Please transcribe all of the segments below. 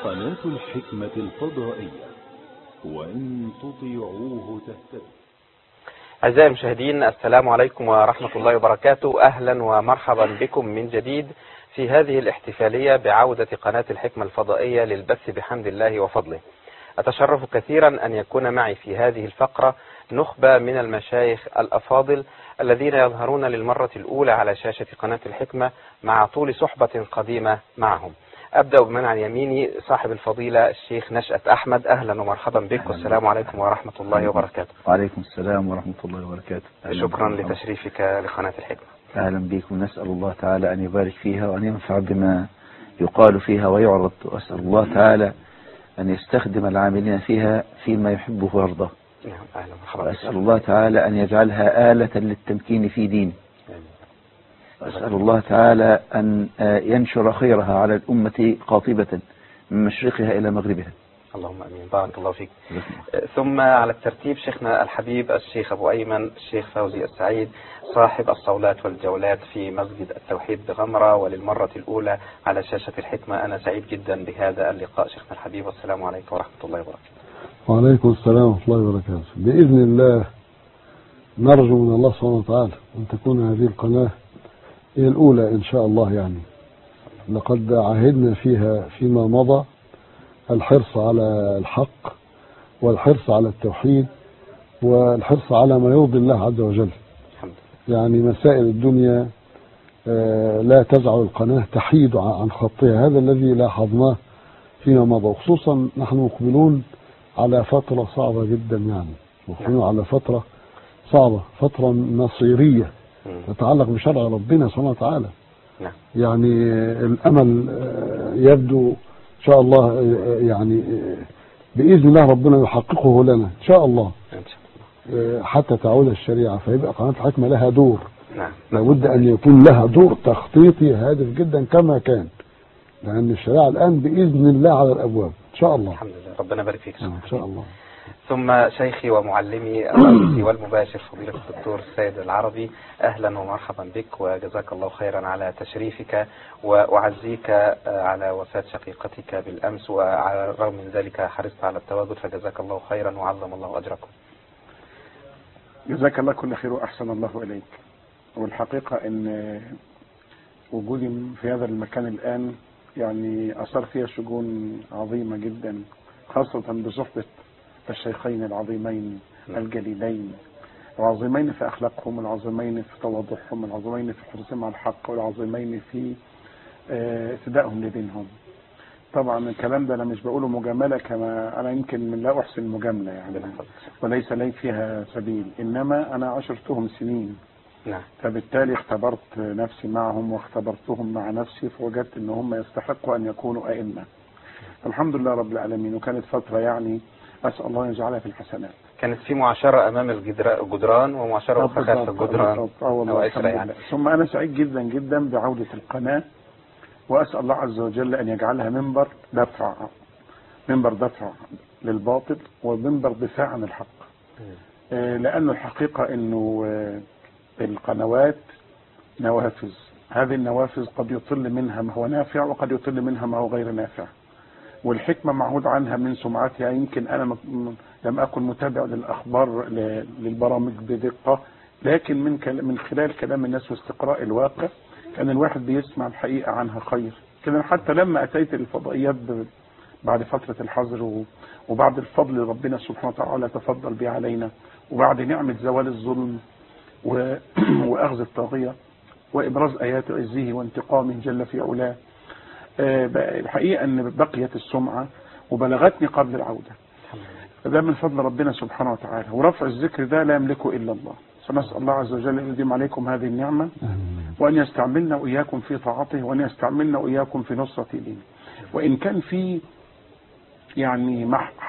قناة الحكمة الفضائية، وإن تطيعوه تهتدوا. أعزائي المشاهدين، السلام عليكم ورحمة الله وبركاته. أهلا ومرحبا بكم من جديد في هذه الاحتفالية بعودة قناة الحكمة الفضائية للبث بحمد الله وفضله. أتشرف كثيرا أن يكون معي في هذه الفقرة نخبة من المشايخ الأفاضل الذين يظهرون للمرة الأولى على شاشة قناة الحكمة مع طول صحبة قديمة معهم. أبدأ بمن عن يميني صاحب الفضيلة الشيخ نشأت أحمد. أهلا ومرحبا بك، والسلام عليكم ورحمة الله وبركاته. وعليكم السلام ورحمة الله وبركاته. شكرا لتشريفك لقناة الحكمة. أهلا بكم، نسأل الله تعالى أن يبارك فيها وأن ينفع بما يقال فيها ويعرض، وأسأل الله تعالى أن يستخدم العاملين فيها فيما يحبه ويرضاه. أهلا ومرحبا. وأسأل الله تعالى أن يجعلها آلة للتمكين في دينه. وأسأل الله تعالى أن ينشر خيرها على الأمة قاطبة من مشرقها إلى مغربها. اللهم امين، بارك الله فيك. ثم على الترتيب شيخنا الحبيب الشيخ ابو ايمن الشيخ فوزي السعيد، صاحب الصولات والجولات في مسجد التوحيد بغمرة، وللمرة الاولى على شاشة الحكمة. انا سعيد جدا بهذا اللقاء شيخنا الحبيب، والسلام عليكم ورحمة الله وبركاته. وعليكم السلام ورحمة الله وبركاته. باذن الله نرجو من الله سبحانه وتعالى ان تكون هذه القناة هي الاولى ان شاء الله. يعني لقد عهدنا فيها فيما مضى الحرص على الحق والحرص على التوحيد والحرص على ما يرضي الله عز وجل. يعني مسائل الدنيا لا تزعل القناة تحيد عن خطها، هذا الذي لاحظناه فيما مضى. وخصوصا نحن مقبلون على فترة صعبة جدا، يعني مقبلون على فترة صعبة، فترة مصيرية تتعلق بشرع ربنا سبحانه وتعالى. يعني الأمل يبدو إن شاء الله، يعني بإذن الله ربنا يحققه لنا إن شاء الله، حتى تعود الشريعة فيبقى قناة الحكمة لها دور. لابد أن يكون لها دور تخطيطي هادف جدا كما كان، لأن الشريعة الآن بإذن الله على الأبواب إن شاء الله. الحمد لله، ربنا يبارك فيك إن شاء الله. ثم شيخي ومعلمي الرئيسي والمباشر فضيلة الدكتور السيد العربي، أهلا ومرحبا بك، وجزاك الله خيرا على تشريفك، وأعزيك على وفاة شقيقتك بالأمس، وعلى الرغم من ذلك حرصت على التواجد، فجزاك الله خيرا وعظم الله أجركم. جزاك الله كل خير وأحسن الله إليك. والحقيقة أن وجودي في هذا المكان الآن يعني أثار فيها شجون عظيمة جدا، خاصة بصحبة الشيخين العظيمين الجليلين، العظيمين في أخلاقهم، العظيمين في تواضعهم، العظيمين في حرصهم على الحق، والعظيمين في فدائهم لدينهم. طبعا الكلام ده أنا مش بقوله مجاملة، كما أنا يمكن من لا أحسن المجاملة يعني، وليس لي فيها سبيل، إنما أنا عشرتهم سنين، فبالتالي اختبرت نفسي معهم واختبرتهم مع نفسي، فوجدت ان هم يستحقوا ان يكونوا ائمه. الحمد لله رب العالمين. وكانت فتره يعني اسال الله ان يجعلها في الحسنات. كانت في معاشره امام الجدران ومعاشره اخرى خلف الجدران. يعني. ثم انا سعيد جدا جدا بعوده القناه، واسال الله عز وجل ان يجعلها منبر دفع للباطل ومنبر دفاع عن الحق. لانه الحقيقه انه القنوات نوافذ، هذه النوافذ قد يطل منها ما هو نافع وقد يطل منها ما هو غير نافع، والحكمة معهود عنها من سمعتها. يمكن أنا لم أكن متابع للأخبار للبرامج بدقة، لكن من خلال كلام الناس واستقراء الواقع كان الواحد بيسمع الحقيقة عنها خير. كان حتى لما أتيت الفضائيات بعد فترة الحظر وبعد الفضل ربنا سبحانه وتعالى تفضل به علينا، وبعد نعمة زوال الظلم وأخذ الطاغية وإبراز آيات عزه وانتقامه جل في علاه، الحقيقة أن بقيت السمعة وبلغتني قبل العودة. فده من فضل ربنا سبحانه وتعالى، ورفع الذكر ده لا يملكه إلا الله. فنسأل الله عز وجل أن يديم عليكم هذه النعمة، وأن يستعملنا وإياكم في طاعته، وأن يستعملنا وإياكم في نصرة دينه. وإن كان في يعني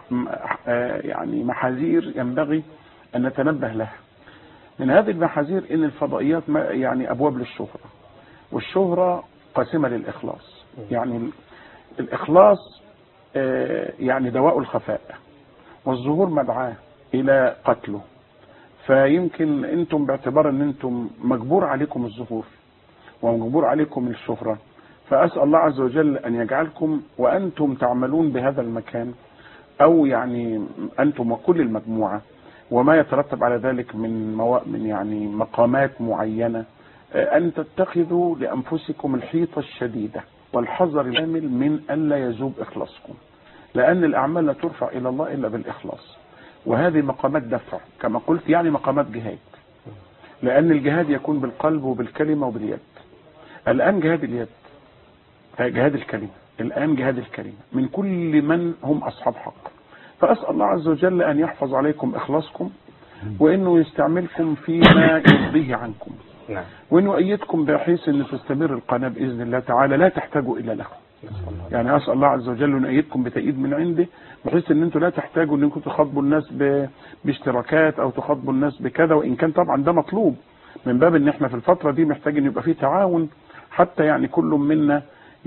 محاذير ينبغي أن نتنبه لها. من هذه المحاذير ان الفضائيات يعني ابواب للشهرة، والشهرة قاسمة للإخلاص. يعني الإخلاص يعني دواء الخفاء، والظهور مدعاة إلى قتله. فيمكن أنتم باعتبار أن أنتم مجبور عليكم الظهور ومجبور عليكم الشهرة، فأسأل الله عز وجل أن يجعلكم وأنتم تعملون بهذا المكان، أو يعني أنتم وكل المجموعة وما يترتب على ذلك من يعني مقامات معينة، أن تتخذوا لأنفسكم الحيطة الشديدة والحذر الكامل من ألا يذوب إخلاصكم، لأن الأعمال لا ترفع إلى الله إلا بالإخلاص، وهذه مقامات دفع كما قلت، يعني مقامات جهاد، لأن الجهاد يكون بالقلب وبالكلمة وباليد. الآن جهاد اليد، جهاد الكلمة، الآن جهاد الكلمة من كل من هم أصحاب حق. فأسأل الله عز وجل أن يحفظ عليكم إخلاصكم، وإنه يستعملكم فيما يرضيه عنكم، وإنه يؤيدكم بحيث أن تستمر القناة بإذن الله تعالى لا تحتاجوا إلا له. يعني أسأل الله عز وجل أن يؤيدكم بتأييد من عنده، بحيث أن أنتم لا تحتاجوا أن أنتم تخاطبوا الناس باشتراكات أو تخاطبوا الناس بكذا، وإن كان طبعا ده مطلوب من باب أن احنا في الفترة دي محتاج أن يبقى فيه تعاون، حتى يعني كل منا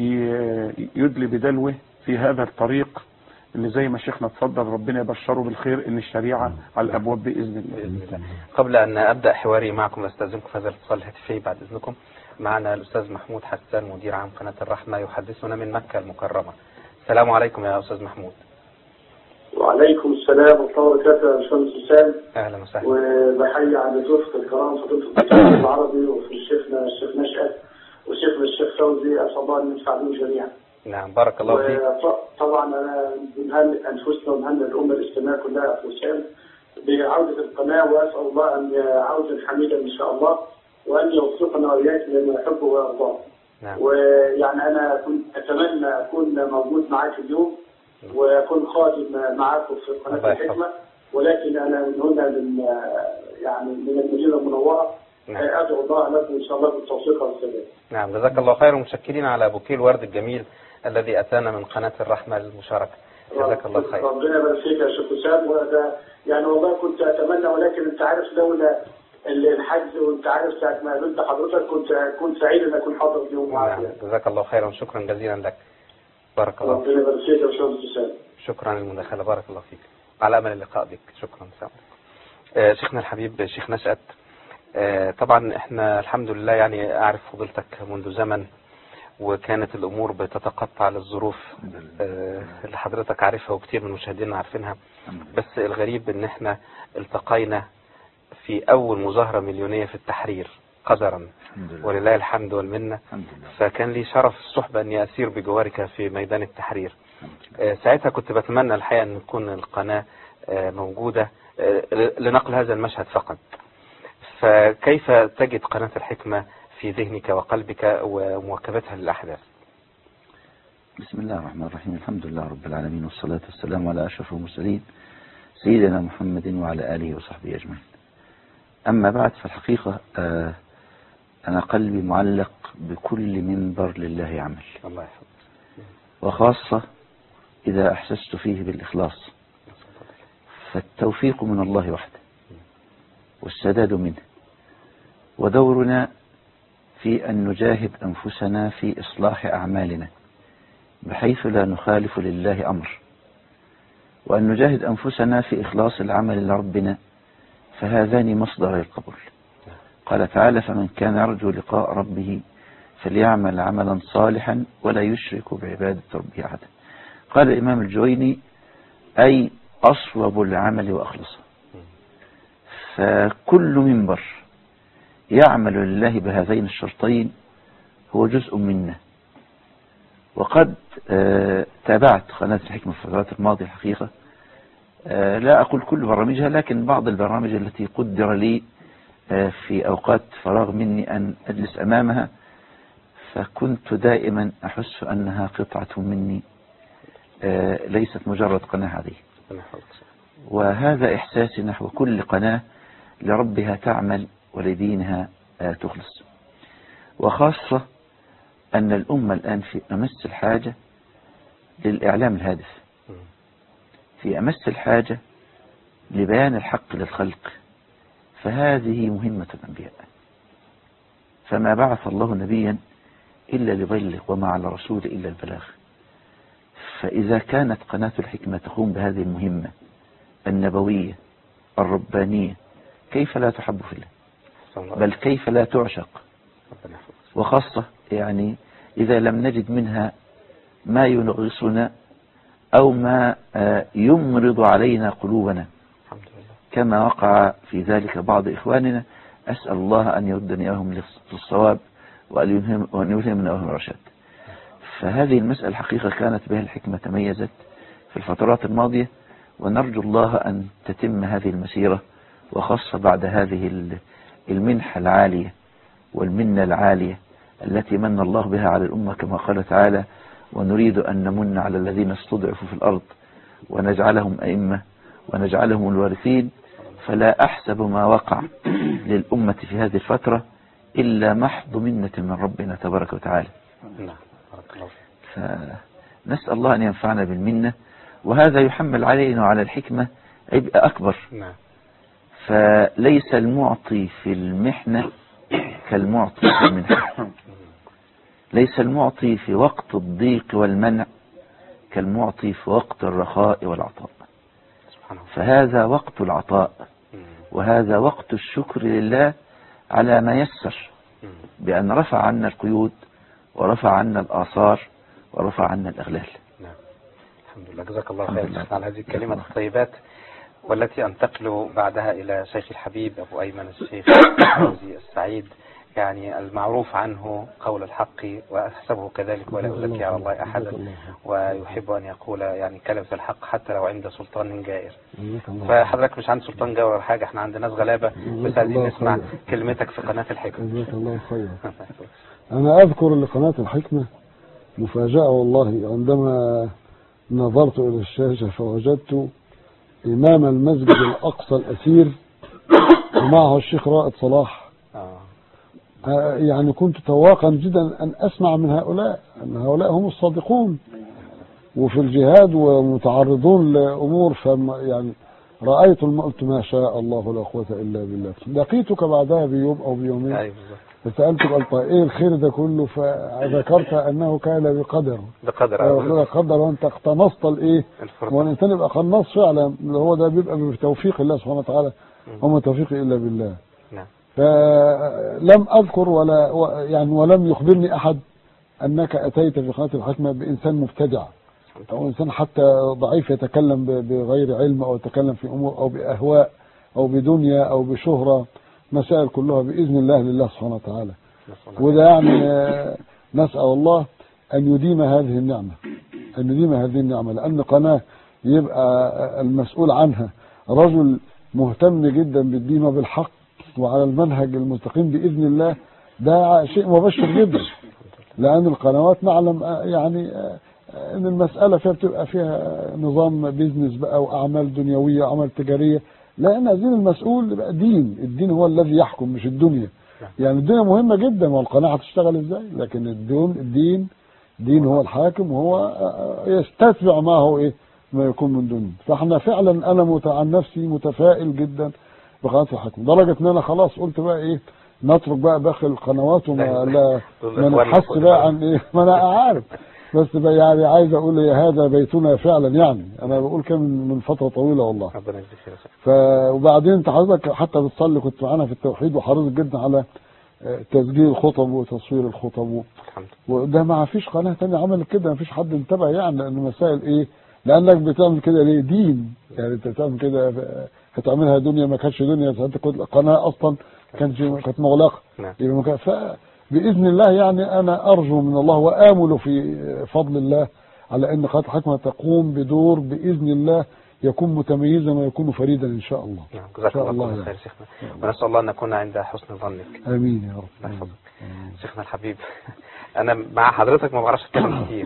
يدلي بدلوه في هذا الطريق اللي زي ما شيخنا اتفضل، ربنا يبشره بالخير ان الشريعة على الابواب باذن الله. قبل ان ابدا حواري معكم استاذنكم في هذا الاتصال الهاتفي بعد اذنكم. معنا الاستاذ محمود حسان مدير عام قناة الرحمة يحدثنا من مكة المكرمة. السلام عليكم يا استاذ محمود. وعليكم السلام ورحمة الله وبركاته يا باشمهندس حسام. اهلا وسهلا. وبحيي على ضيوفك الكرام فضيلة الدكتور العربي وفي شيخنا الشيخ نشأت وشيخنا الشيخ فوزي، اسال الله ان ينفع بهم جميعا. نعم بارك الله فيك. طبعا انا بنهنئ انفسنا وبنهنئ الامه الاسلاميه كلها في حسام بعوده القناه، واسال الله ان عوده حميدا ان شاء الله، وان يوفقنا واياكم لما يحبه ويرضاه. نعم. ويعني انا كنت اتمنى اكون موجود معاك اليوم واكون خادم معاكم في قناه الحكمه، ولكن انا من هنا من المدينه المنوره. نعم. ادعو الله لكم ان شاء الله بالتوفيق والسداد. نعم جزاك الله خير، ومتشكرين على بوكيه الورد الجميل الذي اتانا من قناه الرحمه للمشاركه. جزاك الله خير. ربنا يبارك فيك يا شيخ حسام. وهذا يعني والله كنت اتمنى، ولكن انت عارف لولا الحج وانت عارف ساعه ما قابلت حضرتك كنت سعيد ان اكون حاضر اليوم معاك. نعم جزاك الله خيرا وشكرا جزيلا لك. بارك الله فيك. ربنا يبارك فيك يا باشمهندس حسام. شكرا للمداخله، بارك الله فيك. على امل اللقاء بك. شكرا. شيخنا الحبيب شيخ نشأت، طبعا احنا الحمد لله يعني اعرف فضيلتك منذ زمن، وكانت الامور بتتقطع للظروف اللي حضرتك عارفها وكتير من مشاهدينا عارفينها، بس الغريب ان احنا التقينا في اول مظاهرة مليونية في التحرير قدرا، ولله الحمد والمنة. فكان لي شرف الصحبة اني اسير بجوارك في ميدان التحرير. ساعتها كنت بتمنى الحقيقة ان تكون القناة موجودة لنقل هذا المشهد فقط. فكيف تجد قناة الحكمة في ذهنك وقلبك ومواكبتها للأحداث؟ بسم الله الرحمن الرحيم، الحمد لله رب العالمين، والصلاة والسلام على أشرف المرسلين سيدنا محمد وعلى آله وصحبه أجمعين. أما بعد، فالحقيقة أنا قلبي معلق بكل منبر لله عمل، الله يحفظك، وخاصة إذا أحسست فيه بالإخلاص، فالتوفيق من الله وحده والسداد منه، ودورنا في أن نجاهد أنفسنا في إصلاح أعمالنا بحيث لا نخالف لله أمر، وأن نجاهد أنفسنا في إخلاص العمل لربنا، فهذان مصدر القبول. قال تعالى: فمن كان يرجو لقاء ربه فليعمل عملا صالحا ولا يشرك بعبادة ربه أحدا. قال الإمام الجويني: أي أصوب العمل وأخلصه. فكل منبر يعمل لله بهذين الشرطين هو جزء منا. وقد تابعت قناة الحكمة في الفترات الماضية الحقيقة، لا أقول كل برامجها، لكن بعض البرامج التي قدر لي في أوقات فراغ مني أن أجلس أمامها، فكنت دائما أحس أنها قطعة مني، ليست مجرد قناة عادية. وهذا إحساسي نحو كل قناة لربها تعمل ولدينها تخلص، وخاصة أن الأمة الآن في أمس الحاجة للإعلام الهادف، في أمس الحاجة لبيان الحق للخلق، فهذه مهمة الأنبياء. فما بعث الله نبيا إلا ليبلغ وما على رسول إلا البلاغ. فإذا كانت قناة الحكمة تقوم بهذه المهمة النبوية الربانية، كيف لا تحب في الله؟ بل كيف لا تعشق؟ وخاصة يعني إذا لم نجد منها ما ينغصنا أو ما يمرض علينا قلوبنا، كما وقع في ذلك بعض إخواننا. أسأل الله أن يردني إياهم للصواب وأن يلهمنا إياهم الرشاد. فهذه المسألة حقيقة كانت بها الحكمة تميزت في الفترات الماضية، ونرجو الله أن تتم هذه المسيرة، وخاصة بعد هذه المنحة العالية والمنة العالية التي من الله بها على الأمة، كما قال تعالى: ونريد أن نمن على الذين استضعفوا في الأرض ونجعلهم أئمة ونجعلهم الوارثين. فلا أحسب ما وقع للأمة في هذه الفترة إلا محض منة من ربنا تبارك وتعالى. فنسأل الله أن ينفعنا بالمنة، وهذا يحمل علينا وعلى الحكمة عبء أكبر. فليس المعطي في المحنة كالمعطي في المنحة، ليس المعطي في وقت الضيق والمنع كالمعطي في وقت الرخاء والعطاء. فهذا وقت العطاء، وهذا وقت الشكر لله على ما يسر، بأن رفع عنا القيود ورفع عنا الآثار ورفع عنا الأغلال. الحمد لله. جزاك الله خير على هذه الكلمات الطيبات، والتي أنتقل بعدها إلى شيخ الحبيب أبو أيمن الشيخ فوزي السعيد، يعني المعروف عنه قول الحق وأحسبه كذلك ولا أزكي على الله أحدا، ويحب أن يقول يعني كلمة الحق حتى لو عند سلطان جائر. فحضرتك مش عند سلطان جائر ولا حاجة، احنا عندنا ناس غلابة، بس عايزين نسمع كلمتك في قناة الحكمة. جزاك الله خير. أنا أذكر لقناة الحكمة مفاجأة والله، عندما نظرت إلى الشاشة فوجدت إمام المسجد الأقصى الأثير ومعه الشيخ رائد صلاح. يعني كنت تواقا جدا أن أسمع من هؤلاء أن هؤلاء هم الصادقون وفي الجهاد ومتعرضون لأمور. يعني رأيت قلت ما شاء الله لا قوة إلا بالله. لقيتك بعدها بيوم أو بيومين فسألتك قلت إيه الخير ده كله، فذكرت أنه كان بقدر وأنت اقتنصت الإيه، والإنسان يبقى قناص فعلا، هو ده بيبقى بتوفيق الله سبحانه وتعالى، وما توفيقي إلا بالله. فلم أذكر ولم يخبرني أحد أنك أتيت في قناة الحكمة بإنسان مبتدع أو إنسان حتى ضعيف يتكلم بغير علم أو يتكلم في أمور أو بأهواء أو بدنيا أو بشهرة، مسائل كلها بإذن الله لله سبحانه وتعالى. وده يعني نسأل الله أن يديم هذه النعمة، لأن قناة يبقى المسؤول عنها رجل مهتم جدا بالدين وبالحق وعلى المنهج المستقيم بإذن الله، ده شيء مبشر جدا. لأن القنوات نعلم يعني أن المسألة فيها بتبقى فيها نظام بيزنس بقى وأعمال دنيوية وأعمال تجارية، لأن عايزين المسؤول يبقى الدين هو الذي يحكم مش الدنيا. يعني الدنيا مهمة جدا والقناة هتشتغل ازاي، لكن الدين هو الحاكم، وهو يستتبع ما هو ايه ما يكون من دنيا. فاحنا فعلا انا عن نفسي متفائل جدا بقناة الحكم، لدرجة ان انا خلاص قلت بقى ايه نترك بقى باقي القنوات وما ما نبحث بقى عن ايه، ما انا عارف بس بقى يعني عايز اقول هذا بيتنا فعلا. يعني انا بقول كده من فتره طويله والله. ربنا يجزيك خير. وبعدين انت حضرتك حتى بتصلي كنت معانا في التوحيد وحريص جدا على تسجيل الخطب وتصوير الخطب وده ما فيش قناه ثانيه عملت كده، ما فيش حد انتبه يعني لان مسائل ايه، لانك بتعمل كده ليه دين، يعني انت بتعمل كده هتعملها دنيا ما كانتش دنيا، انت كنت القناه اصلا كانت مغلقه. بإذن الله يعني أنا أرجو من الله وآمل في فضل الله على أن قناة الحكمة تقوم بدور بإذن الله يكون متميزا ويكون فريدا إن شاء الله. جزاك الله خير شيخنا، ونسأل الله أن نكون عند حسن ظنك. آمين يا رب. شيخنا الحبيب، أنا مع حضرتك ما بعرفش أتكلم كتير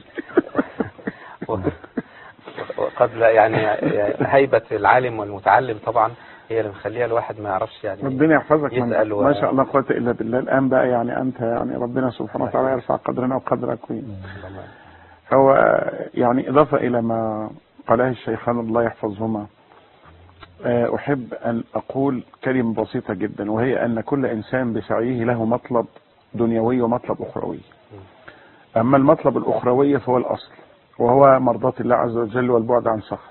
وقد يعني هيبة العالم والمتعلم طبعا هي اللي مخليها الواحد ما يعرفش يعني ربنا يحفظك يسأل ما شاء الله قوة إلا بالله. الآن بقى يعني أنت يعني ربنا سبحانه وتعالى يرفع قدرنا وقدرك. هو يعني إضافة إلى ما قاله الشيخان الله يحفظهما، أحب أن أقول كلمة بسيطة جدا، وهي أن كل إنسان بسعيه له مطلب دنيوي ومطلب أخروي. أما المطلب الأخروي فهو الأصل، وهو مرضاة الله عز وجل والبعد عن سخط،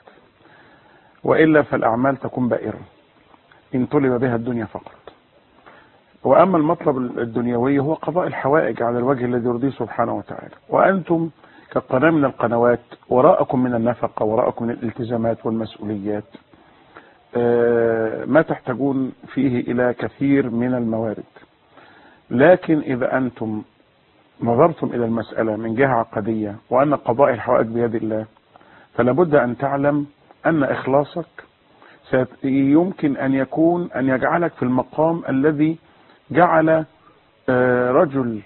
وإلا فالأعمال تكون بائرة إن طلب بها الدنيا فقط. وأما المطلب الدنيوي هو قضاء الحوائج على الوجه الذي يرضيه سبحانه وتعالى. وأنتم كقناة من القنوات وراءكم من النفقة، وراءكم من الالتزامات والمسؤوليات، ما تحتاجون فيه إلى كثير من الموارد. لكن إذا أنتم نظرتم إلى المسألة من جهة عقدية وأن قضاء الحوائج بيد الله، فلا بد أن تعلم أن إخلاصك يمكن أن يكون أن يجعلك في المقام الذي جعل رجل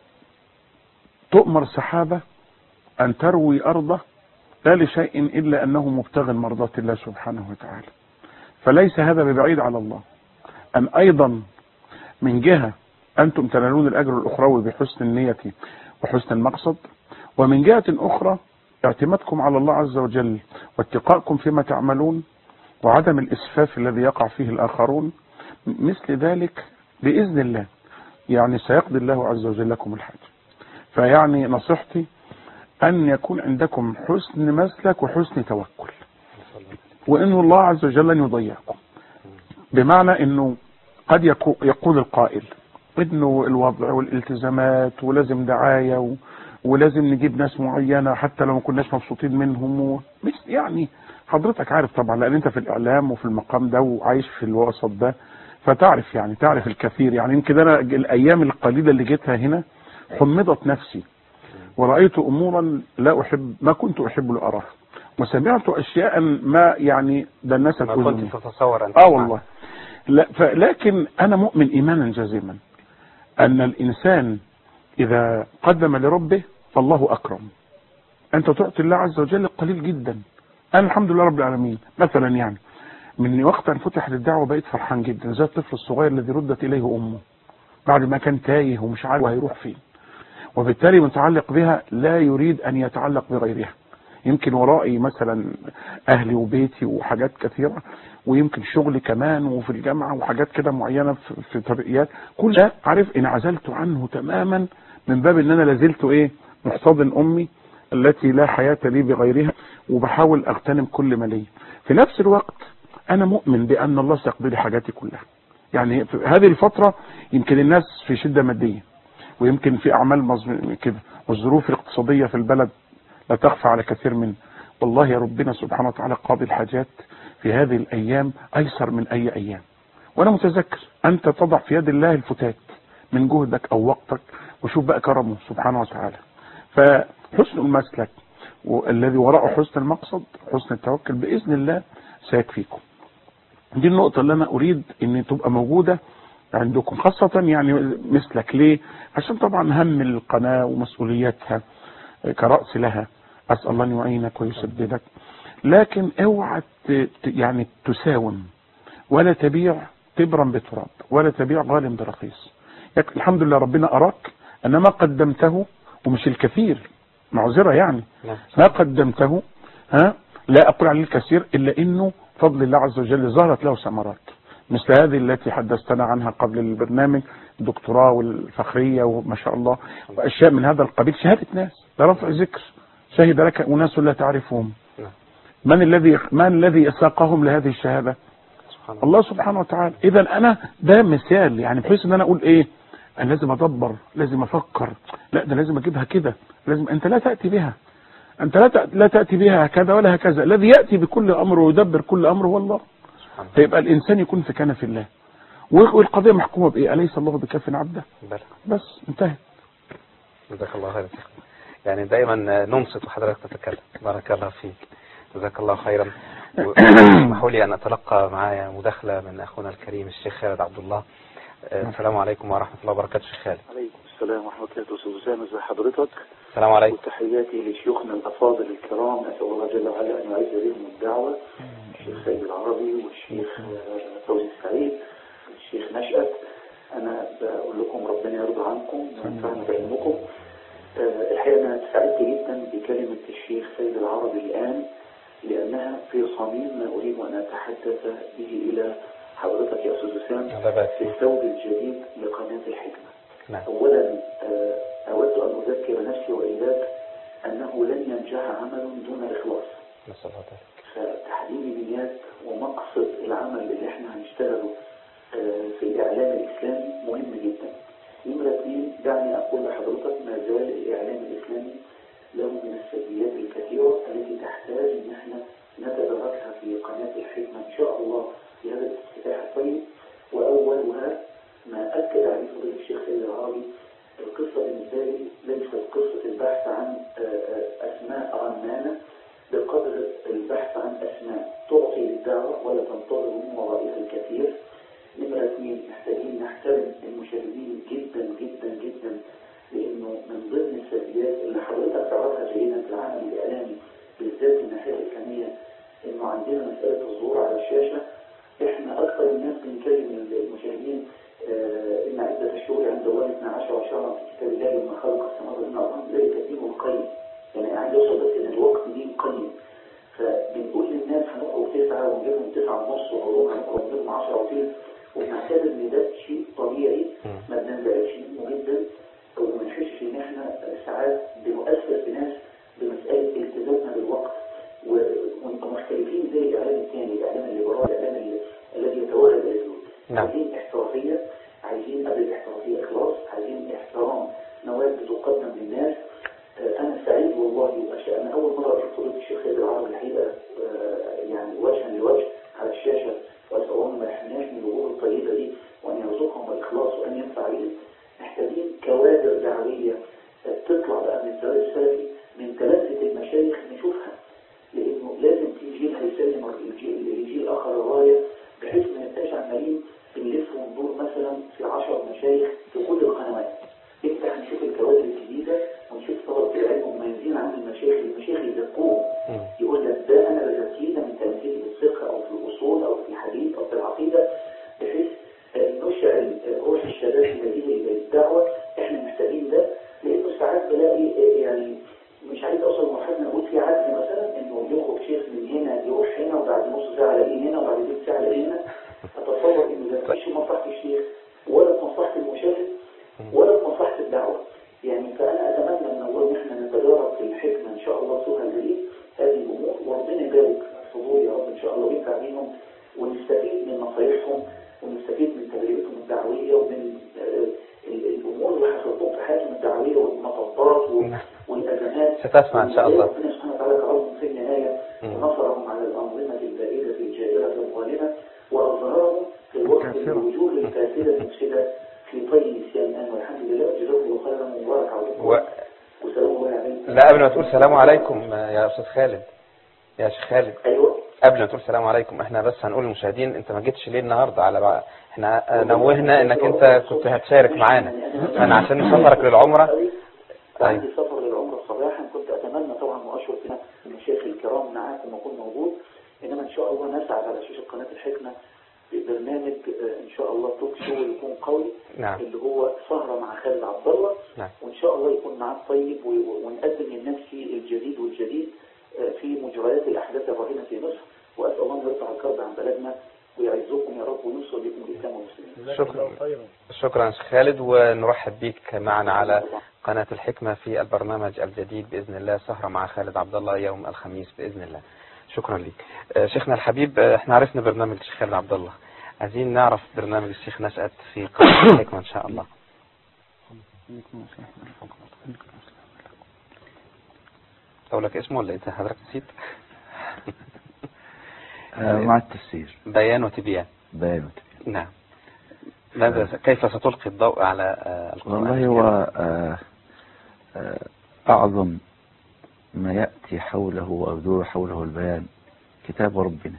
تؤمر سحابة أن تروي أرضه لا لشيء إلا أنه مبتغ مرضاة الله سبحانه وتعالى. فليس هذا ببعيد على الله أن أيضا من جهة أنتم تنالون الأجر الأخروي بحسن النية وحسن المقصد، ومن جهة أخرى اعتمادكم على الله عز وجل واتقاءكم فيما تعملون وعدم الإسفاف الذي يقع فيه الآخرون. مثل ذلك بإذن الله يعني سيقضي الله عز وجل لكم الحاجة. فيعني نصيحتي أن يكون عندكم حسن مسلك وحسن توكل، وإن الله عز وجل لن يضيعكم. بمعنى أنه قد يقول القائل إنه الوضع والالتزامات ولازم دعاية ولازم نجيب ناس معينة حتى لو ما كناش مبسوطين منهم مش يعني حضرتك عارف طبعا، لأن أنت في الإعلام وفي المقام ده وعايش في الوسط ده، فتعرف يعني تعرف الكثير. يعني يمكن أنا الأيام القليلة اللي جيتها هنا حمضت نفسي ورأيت أمورا ما كنت أحب لأراها، وسمعت أشياء ما يعني ده الناس ما كنت تتصور أنت. والله لا. لكن أنا مؤمن إيمانا جازما أن الإنسان إذا قدم لربه فالله أكرم. أنت تعطي الله عز وجل قليل جدا. أنا الحمد لله رب العالمين مثلا يعني من وقت أن فتحت الدعوة بقيت فرحان جدا زي الطفل الصغير الذي ردت إليه أمه بعد ما كان تايه ومش عارف هيروح فين، وبالتالي متعلق بها لا يريد أن يتعلق بغيرها. يمكن ورائي مثلا أهلي وبيتي وحاجات كثيرة، ويمكن شغلي كمان وفي الجامعة وحاجات كده معينة في ترقيات، كل ده عارف انعزلت عنه تماما من باب ان انا لازلت محتضن امي التي لا حياة لي بغيرها، وبحاول اغتنم كل ما لي. في نفس الوقت انا مؤمن بان الله سيقضي لي حاجاتي كلها. يعني في هذه الفترة يمكن الناس في شدة مادية، ويمكن في اعمال كده، والظروف الاقتصادية في البلد لا تخفى على كثير من. والله يا ربنا سبحانه وتعالى قاضي الحاجات في هذه الأيام أيسر من أي أيام. وأنا متذكر أنت تضع في يد الله الفتات من جهدك أو وقتك، وشوف بقى كرمه سبحانه وتعالى. فحسن المسلك والذي وراءه حسن المقصد حسن التوكل بإذن الله سيكفيكم. دي النقطة اللي أنا أريد أن تبقى موجودة عندكم خاصة يعني مثلك. ليه؟ عشان طبعا هم القناة ومسؤولياتها كرأس لها، أسأل الله أن يعينك ويسددك. لكن اوعى يعني تساوم ولا تبيع تبرا بتراب ولا تبيع غالم برخيص. الحمد لله ربنا أراك أن ما قدمته، ومش الكثير معذرة يعني، ما قدمته لا أقول عليه الكثير إلا إنه فضل الله عز وجل ظهرت له ثمرات مثل هذه التي حدثتنا عنها قبل البرنامج، الدكتوراه والفخرية وما شاء الله وأشياء من هذا القبيل. شهادة ناس لرفع ذكر، شهد لك أناس لا تعرفهم. من الذي ساقهم لهذه الشهادة؟ الله سبحانه وتعالى. إذا أنا ده مثال يعني بحيث أن أنا أقول أنا لازم أدبر، لازم أفكر، لا ده لازم أجيبها كده، لازم. أنت لا تأتي بها، أنت لا تأتي بها هكذا ولا هكذا. الذي يأتي بكل أمر ويدبر كل أمر هو الله. فيبقى الإنسان يكون في كنف الله، والقضية محكومة بإيه؟ أليس الله بكاف عبده؟ بس انتهت. جزاك الله خيرا. يعني دايما ننصت وحضرتك تتكلم. بارك الله فيك، جزاك الله خيرا. اسمحوا لي أن أتلقى معايا مداخلة من أخونا الكريم الشيخ خالد عبد الله. السلام عليكم ورحمة الله وبركاته. شيخ خالد. عليكم السلام ورحمة الله وبركاته. أستاذ أسامة ازي حضرتك؟ السلام عليكم. وتحياتي لشيوخنا الأفاضل الكرام، أسأل الله جل وعلا أن يعز بهم الدعوة، الشيخ سيد العربي والشيخ فوزي السعيد والشيخ نشأت. أنا بقول لكم ربنا يرضى عنكم وينفعنا بعلمكم. الحقيقة أنا سعدت جدا بكلمة الشيخ سيد العربي الآن، لأنها في صميم ما أريد أن أتحدث به إلى حضرتك يا أستاذ أسامة في الثوب الجديد لقناة الحكمة. أولا أود أن أذكر نفسي وإياك أنه لن ينجح عمل دون إخلاص. فتحديد نيات ومقصد العمل اللي احنا هنشتغله في الإعلام الإسلامي مهم جدا. نمرة 2 دعني أقول لحضرتك ما زال الإعلام الإسلامي له من السلبيات الكثيرة التي تحتاج أن احنا نتداركها في قناة الحكمة إن شاء الله في هذا الافتتاح الطيب. وأولها ما أكد عليه فضيلة الشيخ سيد العربي، القصة بالنسبة لي ليست قصة البحث عن أسماء رنانة بقدر البحث عن أسماء تعطي للدعوة ولا تنتظر من ورائها الكثير. نمرة 2 محتاجين نحترم المشاهدين جدا جدا جدا، لأنه من ضمن السلبيات اللي حضرتك تعرفها جيدا في العالم الإعلامي بالذات من الناحية الإسلامية إنه عندنا مسألة الظهور على الشاشة. إحنا أكثر الناس بنكلم المشاهدين إن عدة الشهور عند الله 12 شهرا في كتاب الله لما خلق السماوات والأرض ذلك دين قيم، يعني عايز يوصل بس إن الوقت دين قيم. فبنقول للناس هنقرأ 9 ونجيبهم 9:30 وربع، هنقرأ ونجيبهم 10 وثلث، وبنعتبر إن ده شيء طبيعي ما بننزعجش منه جدا، وما نحسش إن إحنا ساعات بنؤثر في ناس بمسألة التزامنا بالوقت ونبقى مختلفين زي الإعلام الثاني، الإعلام الليبرالي، الإعلام الذي يتوالى الأسلوب. عايزين احترافية، عايزين قبل الاحترافية إخلاص، عايزين احترام مواد بتقدم للناس. أنا سعيد والله أنا أول مرة أشوف فضيلة الشيخ سيد العربي الحقيقة يعني وجها لوجه على الشاشة، وأسأل الله ما يحرمناش من الأمور الطيبة دي وأن يرزقهم الإخلاص وأن ينفع بهم. محتاجين كوادر دعوية تطلع بقى من السؤال السلفي من تلذذ المشايخ نشوفها، لأنه لازم في جيل هيسلم الجيل آخر الراية، بحيث ما نبقاش عمالين بنلف وندور مثلا في 10 مشايخ في كل القنوات. انت هنشوف الكوادر الجديدة ونشوف طلبة العلم مميزين عن المشايخ يزكوهم، يقول لك ده انا بزكيه من تمثيل الفقه او في الاصول او في الحديث او في العقيدة، بحيث نشعل روح الشباب في هذه الدعوة. احنا محتاجين ده، لانه ساعات بلاقي يعني مش عايز اوصل لمرحله اقول في عدل مثلا انه يخرج شيخ من هنا يروح هنا وبعد نص ساعه الاقيه هنا وبعد ثلث ساعه الاقيه هنا. اتصور انه ده مش في مصلحه الشيخ ولا في مصلحه المشاهد ولا في مصلحه الدعوه. يعني فانا اتمنى من الله ان احنا نتدارك في الحكمه ان شاء الله سوها الجليل هذه الامور، وربنا يبارك حضور يا رب ان شاء الله وينفع بيهم ونستفيد من نصايحهم ونستفيد من تجربتهم الدعويه ومن الامور اللي حصلتهم في حياتهم الدعويه والمطبات والازمات. ستسمع ان شاء الله. ربنا سبحانه وتعالى كرمهم في النهايه ونصرهم على الانظمه البائده الجائره الظالمه واظهرهم في الوقت الوجوه الفاسده المفسده في طي نسيان الان. والحمد لله جزاكم الله خيرا ومبارك عليكم وسلام الله عليكم. لا قبل ما تقول سلام عليكم يا استاذ خالد، يا شيخ خالد، ايوه قبل ما تقول سلام عليكم احنا بس هنقول للمشاهدين انت ما جيتش ليه النهارده على بقى. احنا نوهنا انك انت كنت هتشارك معانا، انا عشان سفرك للعمره. عندي سفر للعمره صباحا، كنت اتمنى طبعا واشكر فيها المشايخ الكرام معاكم واكون موجود، انما ان شاء الله نسعد على شاشه قناه الحكمه ببرنامج ان شاء الله توك شو يكون قوي. نعم. اللي هو سهره مع خالد عبد الله. نعم. وان شاء الله يكون معاه طيب ونقدم للناس في الجديد والجديد في مجريات الاحداث الراهنه في مصر، واسال الله ان يرفع الكرب عن بلدنا ويعزكم يا رب وينصر بكم الاسلام والمسلمين. شكرا شيخ خالد، ونرحب بك معنا على قناة الحكمة في البرنامج الجديد بإذن الله، سهرة مع خالد عبد الله يوم الخميس بإذن الله. شكرا لك شيخنا الحبيب. احنا عرفنا برنامج الشيخ خالد عبد الله، عايزين نعرف برنامج الشيخ نشأت في قناة الحكمة إن شاء الله. أقول لك اسمه ولا أنت حضرتك نسيت؟ مع التفسير بيان وتبيان. بيان وتبيان. نعم. ماذا كيف ستلقي الضوء على القرآن؟ والله هو أعظم ما يأتي حوله ويدور حوله البيان كتاب ربنا،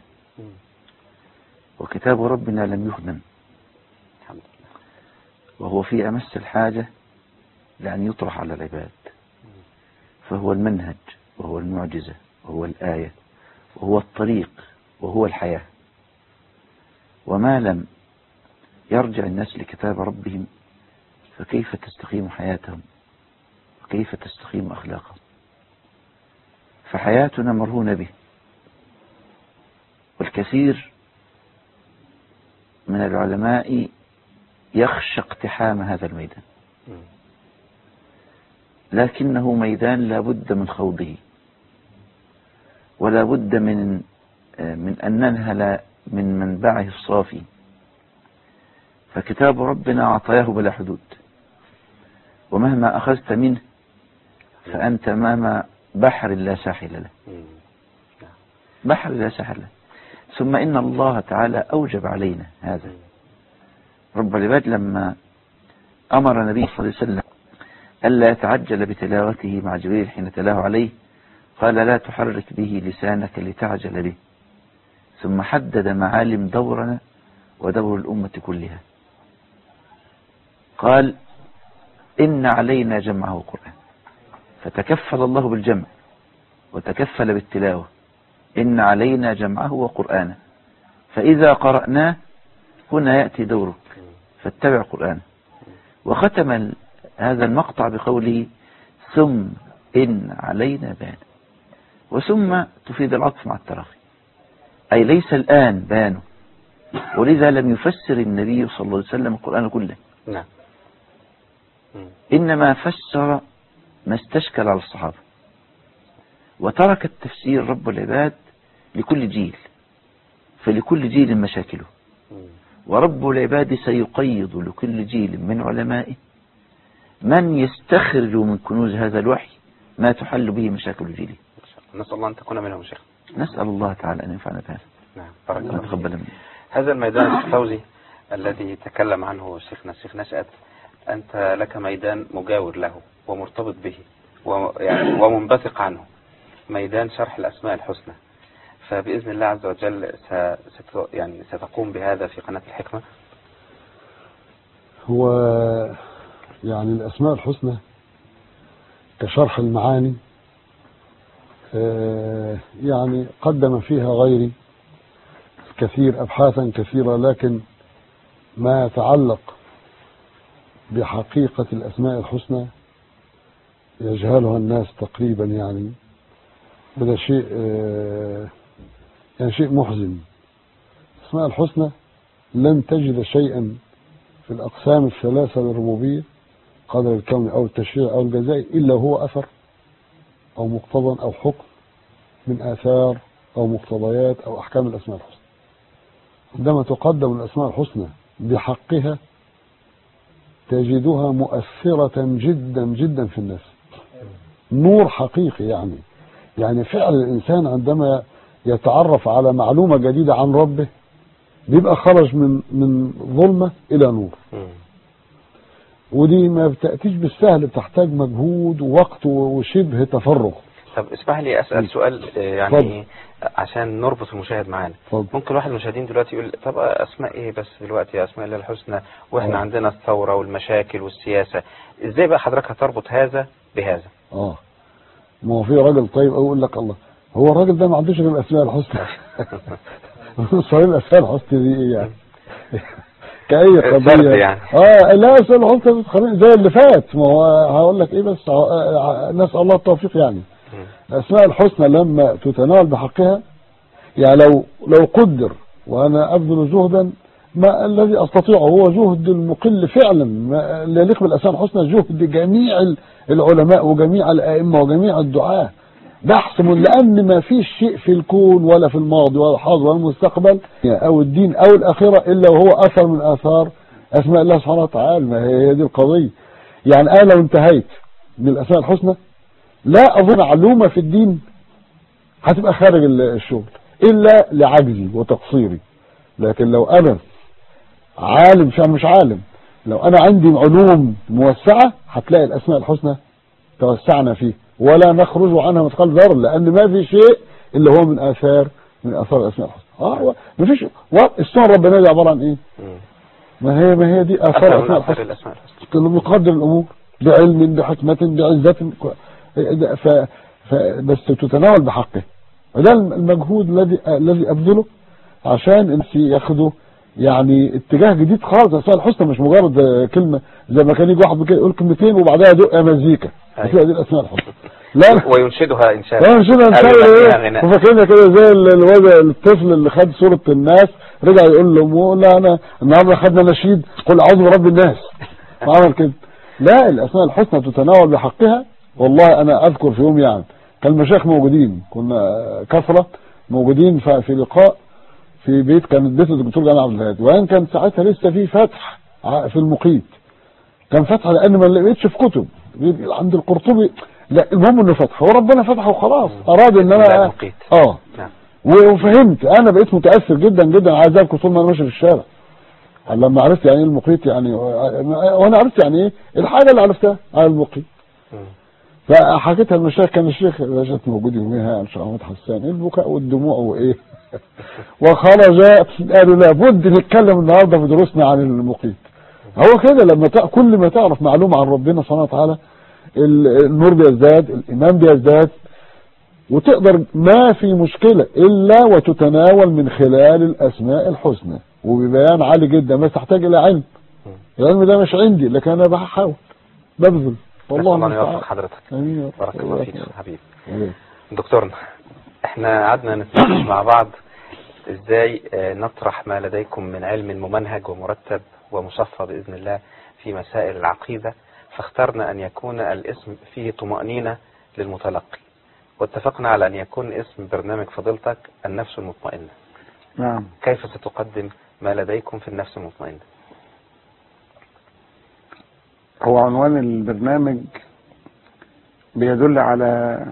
وكتاب ربنا لم يخدم، الحمد لله، وهو في أمس الحاجة لأن يطرح على العباد، فهو المنهج وهو المعجزة وهو الآية وهو الطريق وهو الحياة. وما لم يرجع الناس لكتاب ربهم فكيف تستقيم حياتهم وكيف تستقيم أخلاقهم؟ فحياتنا مرهونة به، والكثير من العلماء يخشى اقتحام هذا الميدان، لكنه ميدان لا بد من خوضه، ولا بد من أن ننهل من منبعه الصافي فكتاب ربنا عطاياه بلا حدود، ومهما أخذت منه فأنت أمام بحر لا ساحل له، بحر لا ساحل له. ثم إن الله تعالى أوجب علينا هذا. رب العباد لما أمر النبي صلى الله عليه وسلم ألا يتعجل بتلاوته مع جبريل حين تلاه عليه، قال لا تحرك به لسانك لتعجل به، ثم حدد معالم دورنا ودور الأمة كلها. قال إن علينا جمعه القرآن، فتكفل الله بالجمع وتكفل بالتلاوة. إن علينا جمعه وقرآنه، فإذا قرأناه هنا يأتي دورك فاتبع قرآنه. وختم هذا المقطع بقوله ثم إن علينا بيانه، وثم تفيد العطف مع التراخي، أي ليس الآن بيانه، ولذا لم يفسر النبي صلى الله عليه وسلم القرآن كله، نعم، إنما فسر ما استشكل على الصحابة، وترك التفسير رب العباد لكل جيل، فلكل جيل مشاكله، ورب العباد سيقيض لكل جيل من علمائه من يستخرج من كنوز هذا الوحي ما تحل به مشاكل جيله. نسأل الله أن تكون منهم شيخ. نسأل الله تعالى أن ينفعنا بهذا. نعم، بارك الله تقبل منه. هذا الميدان الفوزي الذي تكلم عنه شيخنا الشيخ نشأت، أنت لك ميدان مجاور له ومرتبط به ومنبثق عنه، ميدان شرح الأسماء الحسنى. فبإذن الله عز وجل ستقوم بهذا في قناة الحكمة. هو يعني الأسماء الحسنى كشرح المعاني يعني قدم فيها غيري كثير أبحاثا كثيرة، لكن ما يتعلق بحقيقة الأسماء الحسنى يجهلها الناس تقريبا، يعني هذا شيء شيء محزن. الأسماء الحسنى لن تجد شيئا في الأقسام الثلاثة للربوبية قدر الكون أو التشريع أو الجزاء إلا هو أثر أو مقتضى أو حكم من آثار أو مقتضيات أو أحكام الأسماء الحسنى. عندما تقدم الأسماء الحسنى بحقها تجدها مؤثرة جدا جدا في الناس، نور حقيقي. يعني فعل الإنسان عندما يتعرف على معلومة جديدة عن ربه بيبقى خرج من ظلمة إلى نور، ودي ما بتأتيش بالسهل، بتحتاج مجهود ووقت وشبه تفرغ. طب اسمح لي أسأل سؤال يعني عشان نربط المشاهد معانا. ممكن واحد من المشاهدين دلوقتي يقول طب أسماء إيه بس دلوقتي؟ أسماء الله الحسنى وإحنا عندنا الثورة والمشاكل والسياسة، إزاي بقى حضرتك هتربط هذا بهذا؟ ما هو في راجل طيب أقول لك الله، هو الراجل ده ما عندوش غير الأسماء الحسنى. صحيح الأسماء الحسنى دي إيه يعني؟ كأي قضية يعني. لا أسأل الحسنى زي اللي فات. ما هو هقول لك إيه بس، نسأل الله التوفيق. يعني الأسماء الحسنى لما تتناول بحقها، يعني لو قدر وأنا أبذل جهدا ما الذي أستطيعه هو جهد المقل فعلا، اللي يليق بالأسماء الحسنى جهد جميع العلماء وجميع الأئمة وجميع الدعاة بحث، لأن ما فيش شيء في الكون ولا في الماضي ولا الحاضر ولا المستقبل أو الدين أو الآخرة إلا وهو أثر من آثار أسماء الله سبحانه وتعالى. ما هي دي القضية. يعني أنا لو انتهيت من الأسماء الحسنى لا أظن معلومة في الدين هتبقى خارج الشغل إلا لعجزي وتقصيري. لكن لو أنا عالم فعلا مش عالم، لو أنا عندي علوم موسعة هتلاقي الأسماء الحسنى توسعنا فيه ولا نخرج عنها مثقال ذرة، لأن ما في شيء إلا هو من آثار الأسماء الحسنى. ما فيش. السنة الربانية دي عبارة عن إيه؟ ما هي دي آثار الأسماء الحسنى، مقدر الأمور بعلم بحكمة بعزة، بس تتناول بحقه. وده المجهود الذي أبذله عشان الناس ياخدوا يعني اتجاه جديد خالص. الأسماء الحسنى مش مجرد كلمة زي ما كان يجي واحد يقول كلمتين وبعدها يدق مزيكا، دي الأسماء الحسنى. لا وينشدها إن شاء الله. وفاكرين كده زي الطفل اللي خد صورة الناس رجع يقول له لا أنا النهارده خدنا نشيد قل أعوذ برب الناس وعمل كده. لا، الأسماء الحسنى تتناول بحقها. والله أنا أذكر في يوم يعني كان المشايخ موجودين، كنا كثرة موجودين في لقاء، في بيت كان بيت الدكتور جمال عبد الهادي، وان كان ساعتها لسه في فتح في المقيت، كان فتح لان ما لقيتش في كتب عند القرطبي، لا المهم انه فتح وربنا فتحه وخلاص. اراد ان انا وفهمت، انا بقيت متاثر جدا جدا، عايز ابكي طول ما انا ماشي في الشارع لما عرفت يعني ايه المقيت، يعني وانا عرفت يعني ايه الحاجه اللي عرفتها على المقيت. فحكيتها المشايخ، كان الشيخ رجعت موجود يوميها ان شاء الله حسان، البكاء والدموع وايه وخرج قالوا لابد نتكلم النهارده في دروسنا عن المقيت. هو كده لما كل ما تعرف معلومه عن ربنا سبحانه وتعالى النور بيزداد، الايمان بيزداد، وتقدر ما في مشكله الا وتتناول من خلال الاسماء الحسنى وببيان عالي جدا، بس تحتاج الى علم. العلم ده مش عندي، لكن انا بحاول ببذل. والله الله يوفق حضرتك. امين. بارك الله فيك حبيبي. دكتورنا، احنا قعدنا نتناقش مع بعض ازاي نطرح ما لديكم من علم ممنهج ومرتب ومصفى باذن الله في مسائل العقيده، فاخترنا ان يكون الاسم فيه طمأنينة للمتلقي، واتفقنا على ان يكون اسم برنامج فضيلتك النفس المطمئنة. نعم. كيف ستقدم ما لديكم في النفس المطمئنة؟ هو عنوان البرنامج بيدل على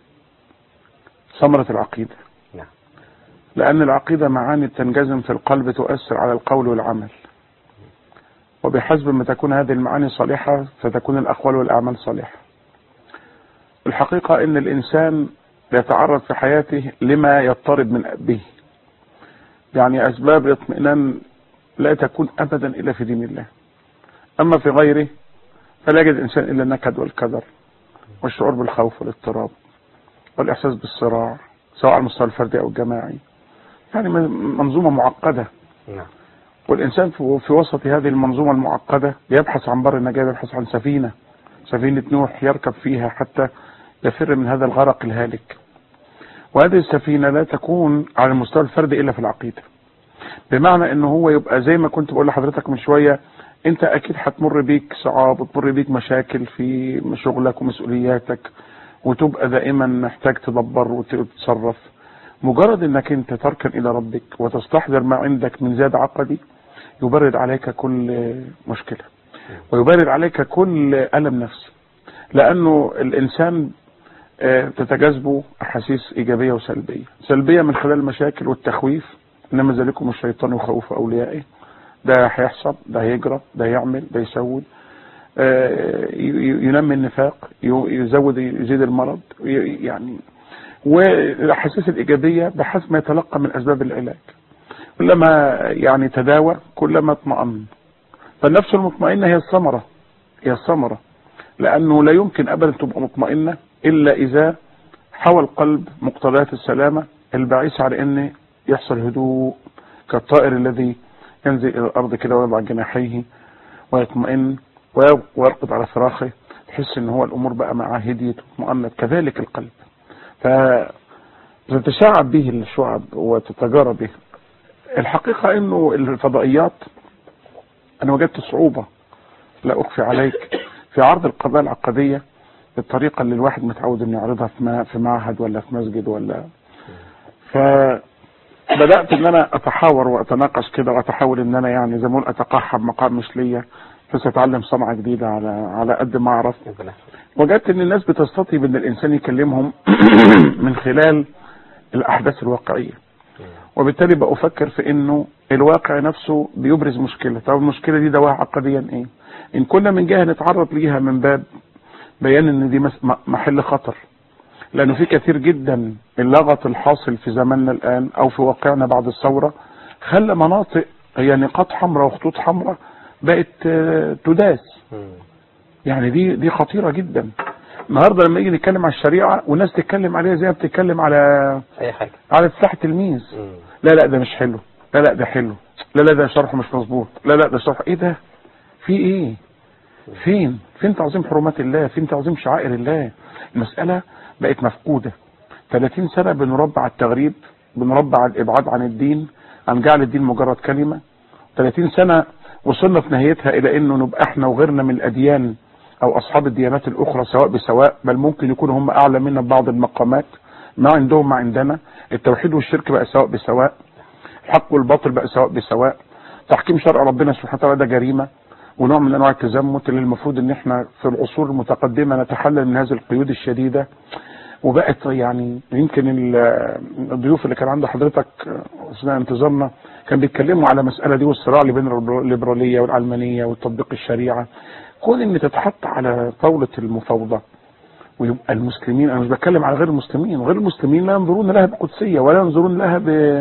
ثمرة العقيدة. نعم. لأن العقيدة معاني تنجزم في القلب تؤثر على القول والعمل، وبحسب ما تكون هذه المعاني صالحة ستكون الأقوال والأعمال صالحة. الحقيقة أن الإنسان يتعرض في حياته لما يضطرب من به، يعني أسباب الاطمئنان لا تكون أبدا إلا في دين الله، أما في غيره فلا يجد الإنسان إلا النكد والكدر والشعور بالخوف والاضطراب والإحساس بالصراع، سواء على المستوى الفردي أو الجماعي. يعني منظومة معقدة. نعم. والإنسان في وسط هذه المنظومة المعقدة يبحث عن بر النجاة، يبحث عن سفينة نوح يركب فيها حتى يفر من هذا الغرق الهالك. وهذه السفينة لا تكون على المستوى الفردي إلا في العقيدة، بمعنى أنه هو يبقى زي ما كنت بقول لحضرتك من شوية، أنت أكيد هتمر بيك صعاب وتمر بيك مشاكل في شغلك ومسؤولياتك، وتبقى دائما محتاج تدبر وتتصرف. مجرد أنك أنت تركن إلى ربك وتستحضر ما عندك من زاد عقدي يبرد عليك كل مشكلة ويبرد عليك كل ألم نفسي، لأنه الإنسان تتجاذبه أحاسيس إيجابية وسلبية. سلبية من خلال المشاكل والتخويف، إنما ذلكم الشيطان يخوف أوليائه، ده هيحصل، ده هيجرى، ده يعمل، ده يسود، ينمي النفاق، يزيد المرض يعني. والأحاسيس الإيجابية بحسب ما يتلقى من أسباب العلاج، كلما يعني تداوى كلما اطمأن. فالنفس المطمئنة هي الثمرة، لأنه لا يمكن أبدا تبقى مطمئنة إلا إذا حوى القلب مقتضيات السلامة البعيث على أن يحصل هدوء، كالطائر الذي ينزل إلى الأرض كده ويضع جناحيه ويطمئن ويرقد على فراخه، تحس أن هو الأمور بقى معاه هديت وطمأنت. كذلك القلب، فتتشعب به الشعب وتتجارى به. الحقيقة أنه الفضائيات أنا وجدت صعوبة لا أخفي عليك في عرض القضايا العقدية بالطريقة اللي الواحد متعود أن يعرضها في معهد ولا في مسجد ولا. فبدأت أن أنا أتحاور وأتناقش كده، وأتحاول أن أنا يعني زي ما أقول أتقحب مقام مش ليا، بس أتعلم صنعة جديدة على قد ما أعرف. وجدت أن الناس بتستطيب أن الإنسان يكلمهم من خلال الأحداث الواقعية، وبالتالي بأفكر في أنه الواقع نفسه بيبرز مشكلة. طب المشكلة دي دواها عقديا إيه؟ إن كنا من جهة نتعرض ليها من باب بيان أن دي محل خطر، لأنه في كثير جدا اللغط الحاصل في زماننا الآن أو في واقعنا بعد الثورة خلى مناطق هي نقاط حمراء وخطوط حمراء بقت تداس. يعني دي خطيرة جدا. النهارده لما يجي نتكلم على الشريعة والناس تتكلم عليها زي ما بتتكلم على أي حاجة، على سلاح تلميذ. لا ده مش حلو، لا ده حلو، لا ده شرحه مش مظبوط، لا ده شرح ايه ده؟ في ايه؟ فين تعظيم حرمات الله؟ فين تعظيم شعائر الله؟ المسألة بقت مفقودة. 30 سنة بنربى على التغريب، بنربى على الإبعاد عن الدين، عن جعل الدين مجرد كلمة. 30 سنة وصلنا في نهايتها إلى إنه نبقى احنا وغيرنا من الأديان أو أصحاب الديانات الأخرى سواء بسواء، بل ممكن يكونوا هم أعلى منا ببعض المقامات، ما عندهم ما عندنا. التوحيد والشرك بقى سواء بسواء. الحق والباطل بقى سواء بسواء. تحكيم شرع ربنا سبحانه وتعالى ده جريمة ونوع من انواع التزمت اللي المفروض ان احنا في العصور المتقدمة نتحلل من هذه القيود الشديدة. وبقت يعني يمكن الضيوف اللي كان عند حضرتك اثناء انتظارنا كان بيتكلموا على المسألة دي والصراع اللي بين الليبرالية والعلمانية وتطبيق الشريعة. كون ان تتحط على طاولة المفاوضة ويبقى المسلمين، انا مش بتكلم على غير المسلمين، غير المسلمين لا ينظرون لها بقدسية ولا ينظرون لها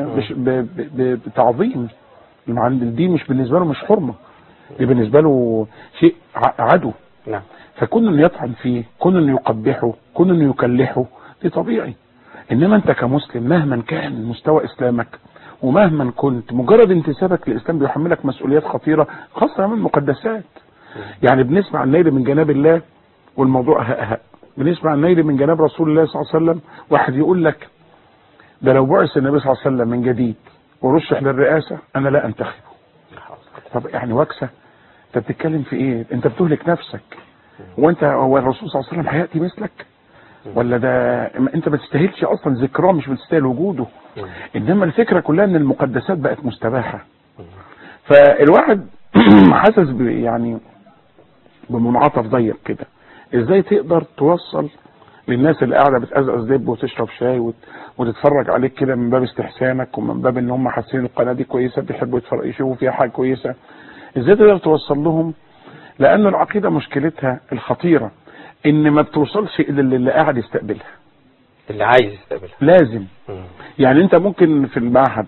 بتعظيم. دي مش بالنسبة له مش حرمة، دي بالنسبة له شيء عدو. نعم. فكون انه يطعن فيه، كون انه يقبحه، كون انه يكلحه، دي طبيعي. انما انت كمسلم مهما كان مستوى اسلامك ومهما كنت، مجرد انتسابك للاسلام بيحملك مسؤوليات خطيرة خاصة من المقدسات. يعني بنسمع النيل من جناب الله والموضوع هأهأ، بنسمع النيل من جناب رسول الله صلى الله عليه وسلم. واحد يقول لك ده لو بعث النبي صلى الله عليه وسلم من جديد ورشح للرئاسة انا لا انتخبه. طب يعني وكسة، انت بتتكلم في ايه؟ انت بتهلك نفسك. هو الرسول صلى الله عليه وسلم هيأتي مثلك؟ ولا ده انت ما تستاهلش اصلا ذكراه، مش بتستاهل وجوده. انما الفكرة كلها ان المقدسات بقت مستباحة. فالواحد حاسس يعني بمنعطف ضيق كده. ازاي تقدر توصل للناس اللي قاعدة بتقزقز دب وتشرب شاي وتتفرج عليك كده من باب استحسانك ومن باب ان هم حاسين القناة دي كويسة بيحبوا يشوفوا فيها حاجة كويسة، ازاي تقدر توصل لهم؟ لان العقيدة مشكلتها الخطيرة ان ما بتوصلش الى اللي قاعد يستقبلها، اللي عايز يستقبلها لازم. يعني انت ممكن في المعهد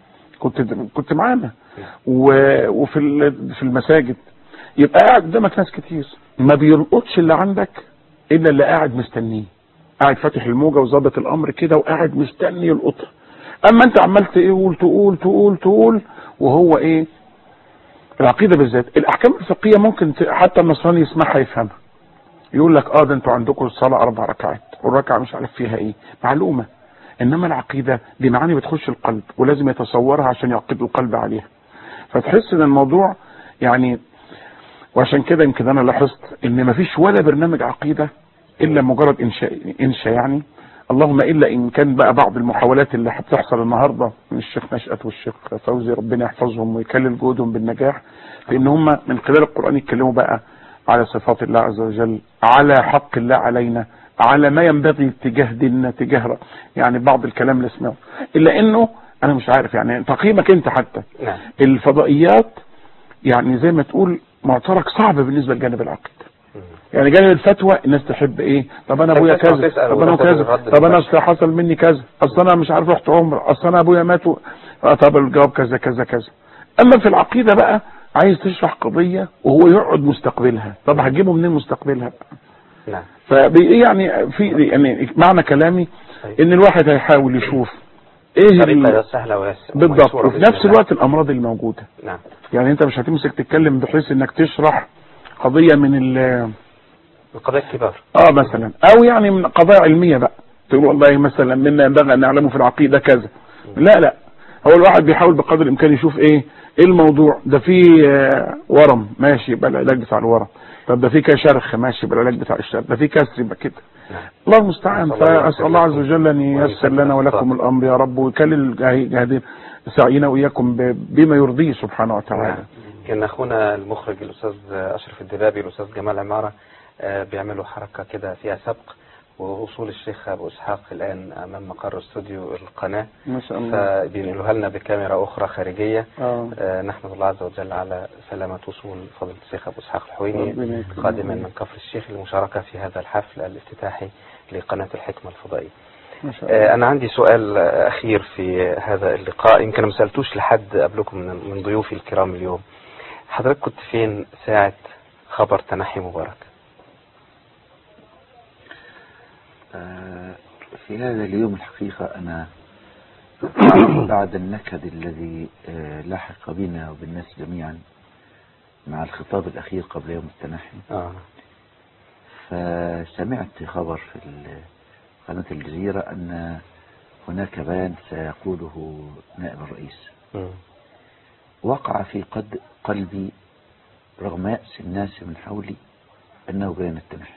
كنت معانا وفي المساجد يبقى قاعد قدامك ناس كتير ما بيلقطش اللي عندك الا اللي قاعد مستنيه، قاعد فاتح الموجة وظابط الامر كده وقاعد مستني يلقطها. اما انت عمال تقول وهو ايه؟ العقيدة بالذات الاحكام الفقهية ممكن حتى النصراني يسمعها يفهمها، يقول لك ده انتوا عندكم الصلاة 4 ركعات والركعة مش عارف فيها ايه، معلومة. انما العقيدة دي معاني بتخش القلب ولازم يتصورها عشان يعقد القلب عليها. فتحس ان الموضوع يعني، وعشان كده يمكن انا لاحظت ان مفيش ولا برنامج عقيدة الا مجرد انشاء يعني، اللهم الا ان كان بقى بعض المحاولات اللي بتحصل النهارده من الشيخ نشأت والشيخ فوزي ربنا يحفظهم ويكلل جهودهم بالنجاح في ان هم من خلال القرآن يتكلموا بقى على صفات الله عز وجل، على حق الله علينا، على ما ينبغي تجاه ديننا، تجاه يعني بعض الكلام اللي سمعه. الا انه انا مش عارف يعني تقييمك انت حتى الفضائيات يعني زي ما تقول معترك صعب بالنسبة لجانب العقيدة. يعني جانب الفتوى الناس تحب ايه؟ طب انا ابويا كذا، طب انا كذا، طب انا حصل مني كذا، اصل انا مش عارف رحت عمره، اصل انا ابويا مات طب الجواب كذا كذا كذا. اما في العقيدة بقى عايز تشرح قضية وهو يقعد مستقبلها، طب هتجيبه منين مستقبلها بقى؟ نعم. يعني في يعني معنى كلامي ان الواحد هيحاول يشوف ايه طريقة سهلة بالضبط، وفي نفس الوقت الامراض الموجودة. نعم. يعني انت مش هتمسك تتكلم بحيث انك تشرح قضية من القضايا الكبار مثلا، او يعني من قضايا علمية بقى تقول والله مثلا منا ينبغي ان نعلمه في العقيدة كذا. لا هو الواحد بيحاول بقدر الامكان يشوف ايه الموضوع ده. فيه ورم ماشي يبقى العلاج بتاع الورم، طب ده فيه شرخ ماشي يبقى العلاج بتاع الشرخ، ده فيه كسر يبقى كده. الله المستعان. فاسال الله عز وجل ان ييسر لنا ولكم الامر يا رب، ويكلل جاهدين سعينا واياكم بما يرضيه سبحانه وتعالى. كان اخونا المخرج الاستاذ اشرف الدبابي والاستاذ جمال عمارة بيعملوا حركة كده فيها سبق، ووصول الشيخ ابو اسحاق الان امام مقر استوديو القناة ما شاء الله، فبينقلوها لنا بكاميرا اخرى خارجية. نحمد الله عز وجل على سلامة وصول فضيلة الشيخ ابو اسحاق الحويني قادما من كفر الشيخ للمشاركة في هذا الحفل الافتتاحي لقناة الحكمة الفضائية. ما شاء الله. انا عندي سؤال اخير في هذا اللقاء، يمكن ما سألتوش لحد قبلكم من ضيوفي الكرام اليوم. حضرتك كنت فين ساعة خبر تنحي مبارك؟ في هذا اليوم الحقيقة أنا بعد النكد الذي لاحق بنا وبالناس جميعا مع الخطاب الأخير قبل يوم التنحي فسمعت خبر في قناة الجزيرة أن هناك بيان سيقوله نائب الرئيس. وقع في قلبي رغم يأس الناس من حولي أنه بيان التنحي،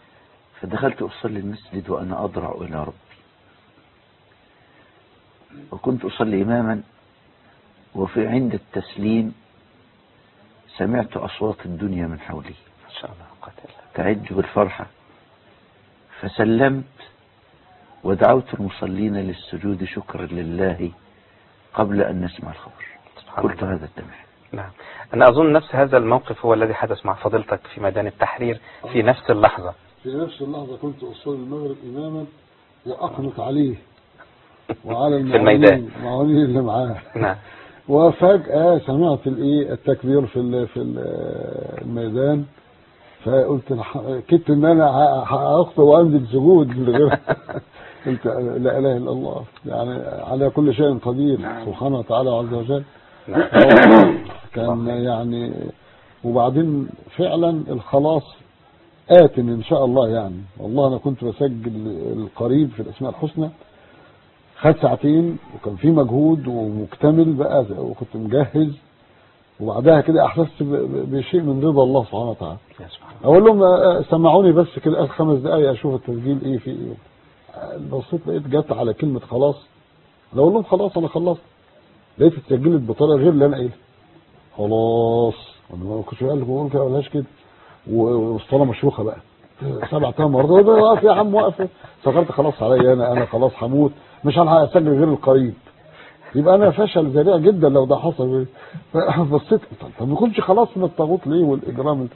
فدخلت أصلي المسجد وأنا أضرع إلى ربي وكنت أصلي إماما، وفي عند التسليم سمعت أصوات الدنيا من حولي ما شاء الله قاتل تعج بالفرحة، فسلمت ودعوت المصلين للسجود شكرا لله قبل أن نسمع الخبر. قلت هذا الدمع. نعم. أنا أظن نفس هذا الموقف هو الذي حدث مع فضيلتك في ميدان التحرير في نفس اللحظة. في نفس اللحظة كنت أصلي المغرب إماما وأقنط عليه وعلى في الميدان المعاونين اللي معاه. نعم. وفجأة سمعت التكبير في الميدان، فقلت كدت ان انا هاخطئ وانزل سجود لغير قلت لا اله الا الله، يعني على كل شيء قدير سبحانه وتعالى عز وجل. كان يعني وبعدين فعلا الخلاص آت ان شاء الله. يعني والله انا كنت بسجل القريب في الاسماء الحسنى، خد ساعتين وكان في مجهود ومكتمل بقى وكنت مجهز، وبعدها كده احسست بشيء من رضا الله سبحانه وتعالى. اقول لهم سمعوني بس كده 5 دقايق اشوف التسجيل ايه في ايه. بصيت لقيت جت على كلمه خلاص، اقول لهم خلاص انا خلصت، لقيت اتسجلت بطريقه غير اللي انا قايلها. خلاص انا ما كنتش بقول كده ولاش كده، والصلاه مشروخه بقى 7 مرات. واقف يا عم واقف، فكرت خلاص عليا انا خلاص هموت، مش هسجل غير القريب، يبقى انا فشل ذريع جدا لو ده حصل. بصيت طب ما كنتش خلاص من الطاغوت ليه والاجرام؟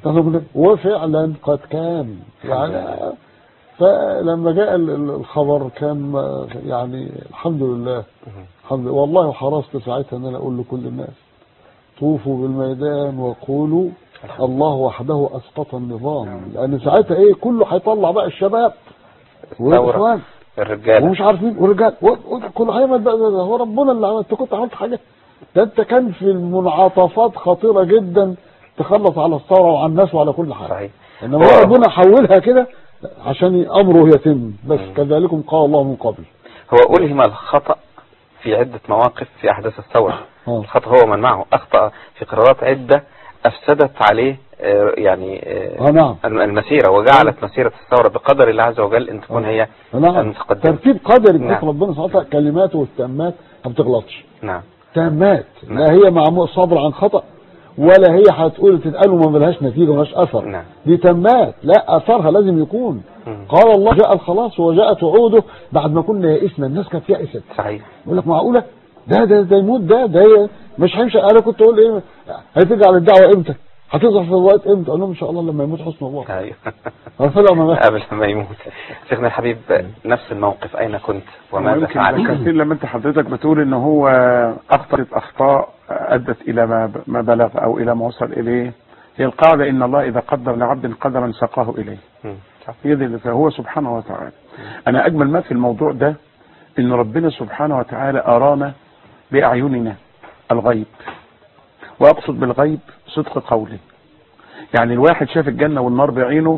وفعلا قد كان يعني. فلما جاء الخبر كان يعني الحمد لله والله. وحرصت ساعتها ان انا اقول لكل الناس طوفوا بالميدان وقولوا الله وحده اسقط النظام، لان ساعتها ايه كله هيطلع بقى الشباب والاخوان الرجاله ومش عارفين والرجال كل حاجه بقى هو ربنا اللي عمل. انت كنت عملت حاجه؟ ده انت كان في المنعطفات خطيره جدا تخلص على الثوره وعلى الناس وعلى كل حاجه. صحيح. انما ربنا حولها كده عشان امره يتم بس. كذلكم قال الله من قبل. هو ألهم الخطأ في عدة مواقف في أحداث الثورة. الخطأ هو من معه أخطأ في قرارات عدة أفسدت عليه يعني نعم. المسيرة، وجعلت مسيرة الثورة بقدر الله عز وجل أن تكون هي المتقدمة. ترتيب قدري بتاع ربنا سبحانه وتعالى، كلماته والتامات ما بتغلطش. نعم. تامات. لا هي معمول صبر عن خطأ، ولا هي هتقول تتقال وما ملهاش نتيجة وملهاش أثر. نعم. دي تامات، لا أثرها لازم يكون. قال الله جاء الخلاص وجاءت وعوده بعد ما كنا يئسنا. الناس كانت يئست. صحيح. يقول لك معقولة ده يموت، ده مش هيمشي. انا كنت اقول ايه هتيجي على الدعوه امتى؟ هتظهر في الوقت امتى؟ اقول لهم ان شاء الله لما يموت حسن الله. ايوه قبل ما يموت. شيخنا الحبيب نفس الموقف اين كنت وماذا فعلت؟ كثير لما انت حضرتك بتقول ان هو اخطأ ادت الى ما بلغ او الى ما وصل اليه. هي القاعده ان الله اذا قدر لعبد قدرا ساقاه اليه. هي فهو سبحانه وتعالى. انا اجمل ما في الموضوع ده ان ربنا سبحانه وتعالى ارانا باعيننا الغيب، واقصد بالغيب صدق قولي. يعني الواحد شاف الجنه والنار بعينه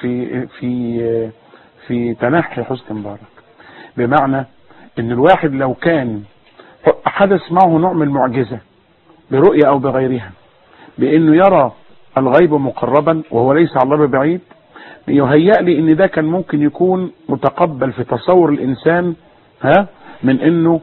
في تنحي حسني مبارك، بمعنى ان الواحد لو كان حدث معه نوع من المعجزه برؤيه او بغيرها، بانه يرى الغيب مقربا وهو ليس على الله بعيد، يهيأ لي ان ده كان ممكن يكون متقبل في تصور الانسان من انه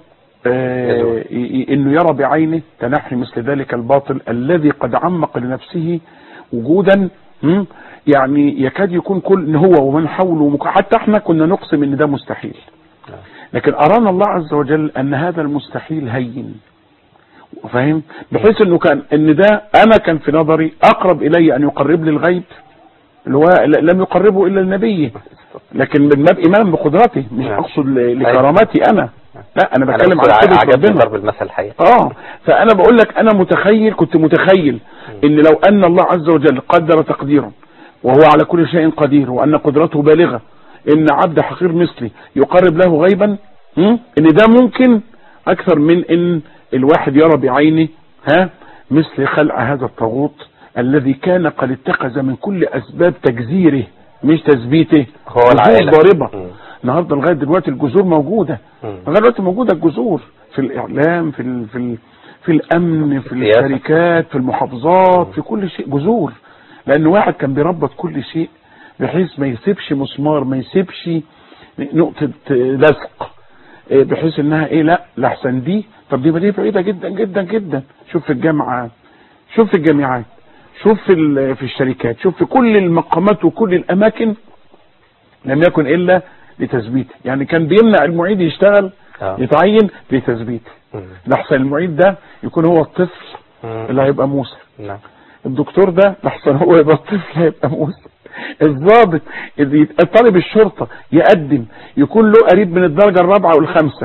يرى بعينه تنحي مثل ذلك الباطل الذي قد عمق لنفسه وجودا. يعني يكاد يكون كل هو ومن حوله حتى احنا كنا نقسم ان ده مستحيل، لكن ارانا الله عز وجل ان هذا المستحيل هين، فاهم؟ بحيث انه ان ده انا كان في نظري اقرب الي ان يقرب لي الغيب اللي هو لم يقربه الا النبي، لكن من باب ايمان بقدرته، مش اقصد لكراماتي انا، لا انا بتكلم عن قدرة ربنا. ضرب المثل الحقيقي. فانا بقول لك انا كنت متخيل ان لو ان الله عز وجل قدر تقديرا وهو على كل شيء قدير وان قدرته بالغة، ان عبد حقير مثلي يقرب له غيبا، ان ده ممكن اكثر من ان الواحد يرى بعينه مثل خلع هذا الطاغوت الذي كان قد اتخذ من كل اسباب تجزيره مش تثبيته هو العائلة ضاربة. النهارده لغايه دلوقتي الجذور موجوده، لغايه دلوقتي موجوده الجذور في الاعلام، في الامن، في الشركات، في المحافظات، في كل شيء جذور، لان واحد كان بيربط كل شيء بحيث ما يسيبش مسمار، ما يسيبش نقطه لزق. بحيث انها ايه، لا لحسن دي، طب دي بعيدة جدا جدا جدا. شوف في الجامعات، شوف في الجامعات، شوف في الشركات، شوف في كل المقامات وكل الاماكن، لم يكن الا لتثبيته. يعني كان بيمنع المعيد يشتغل يتعين لتثبيته، لحسن المعيد ده يكون هو الطفل اللي هيبقى موسى، الدكتور ده لحسن هو يبقى الطفل هيبقى موسى، الضابط طالب الشرطة يقدم يكون له قريب من الدرجة الرابعة والخامسة،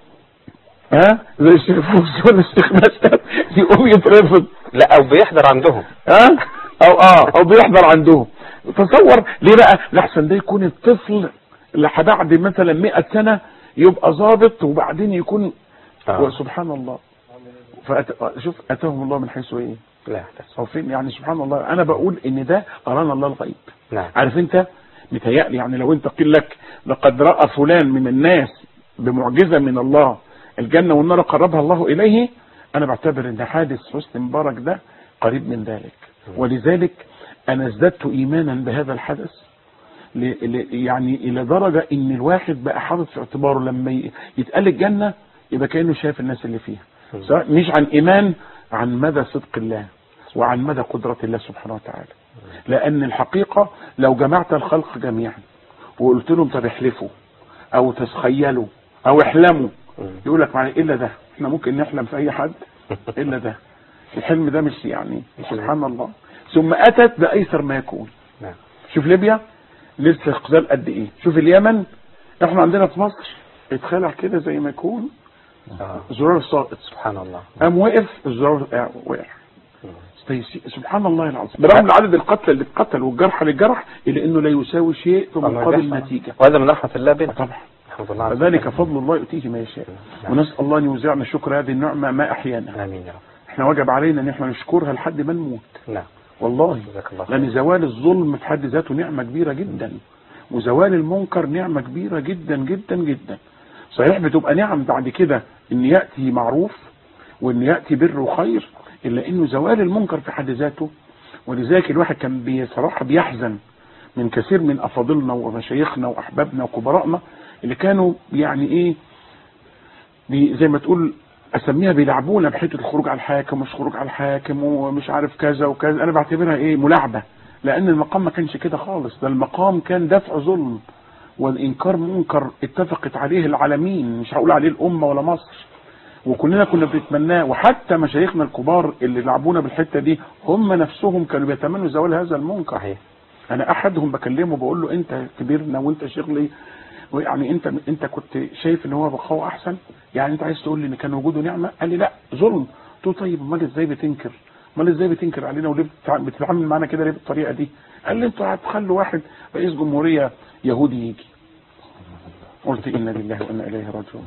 زي الشيخ فوزي ولا الشيخ نشأت، يقوم يترفض. لا او بيحضر عندهم، او بيحضر عندهم. تصور ليه بقى؟ لحسن ده يكون الطفل اللي بعد مثلا 100 سنة يبقى ضابط، وبعدين يكون سبحان الله. شوف اتاهم الله من حيث ايه لا يحتسب. او فين، يعني سبحان الله. انا بقول ان ده ارانا الله الغيب. نعم. عارف انت متهيألي يعني لو انت قيل لك لقد رأى فلان من الناس بمعجزة من الله الجنة والنار قربها الله اليه، انا بعتبر ان حادث حسني مبارك ده قريب من ذلك. ولذلك انا ازددت ايمانا بهذا الحدث، يعني الى درجة ان الواحد بقى حاطط في اعتباره لما يتقال الجنة يبقى كأنه شايف الناس اللي فيها، مش عن ايمان، عن مدى صدق الله وعن مدى قدرة الله سبحانه وتعالى. لان الحقيقة لو جمعت الخلق جميعا وقلت لهم طب احلفوا او تتخيلوا او احلموا، يقول لك معنى الا ده، احنا ممكن نحلم في اي حد الا ده، الحلم ده مش يعني سبحان الله. ثم اتت بايسر ما يكون. شوف ليبيا لسه اختزال قد ايه، شوف اليمن، احنا عندنا في مصر اتخلع كده زي ما يكون زرار ساقط، سبحان الله، قام وقف الزرار وقع. سبحان الله العظيم. برغم عدد القتلى اللي اتقتل والجرحى للجرح، الا انه لا يساوي شيء في مقابل النتيجه، وهذا من رحمه الله بنا طبعا. فذلك فضل الله يؤتيه ما يشاء. ونسال الله ان يوزعنا شكر هذه النعمه ما احيانا. امين يا رب. احنا وجب علينا ان احنا نشكرها لحد ما نموت. نعم والله، لان زوال الظلم في حد ذاته نعمه كبيره جدا، وزوال المنكر نعمه كبيره جدا جدا جدا. صحيح بتبقى نعم بعد كده ان ياتي معروف وان ياتي بر وخير، الا انه زوال المنكر في حد ذاته. ولذلك الواحد كان بصراحه بيحزن من كثير من افاضلنا ومشايخنا واحبابنا وكبرائنا اللي كانوا يعني ايه، زي ما تقول اسميها بيلعبونا بحته الخروج على الحاكم، مش خروج على الحاكم ومش عارف كذا وكذا. انا بعتبرها ايه، ملاعبه، لان المقام ما كانش كده خالص. ده المقام كان دفع ظلم والانكار منكر اتفقت عليه العالمين، مش هقول عليه الامه ولا مصر، وكلنا كنا بنتمناه. وحتى مشايخنا الكبار اللي لعبونا بالحته دي هم نفسهم كانوا بيتمنوا زوال هذا المنكر. انا احدهم بكلمه بقول له انت كبيرنا وانت شغلي، يعني انت كنت شايف ان هو بقاء احسن، يعني انت عايز تقول لي ان كان وجوده نعمه؟ قال لي لا ظلم. قلت له طيب امال ازاي بتنكر؟ امال ازاي بتنكر علينا وليه بتتعامل معانا كده ليه بالطريقه دي؟ قال لي انتوا هتخلوا واحد رئيس جمهوريه يهودي يجي. قلت انا لله وانا اليه راجعون.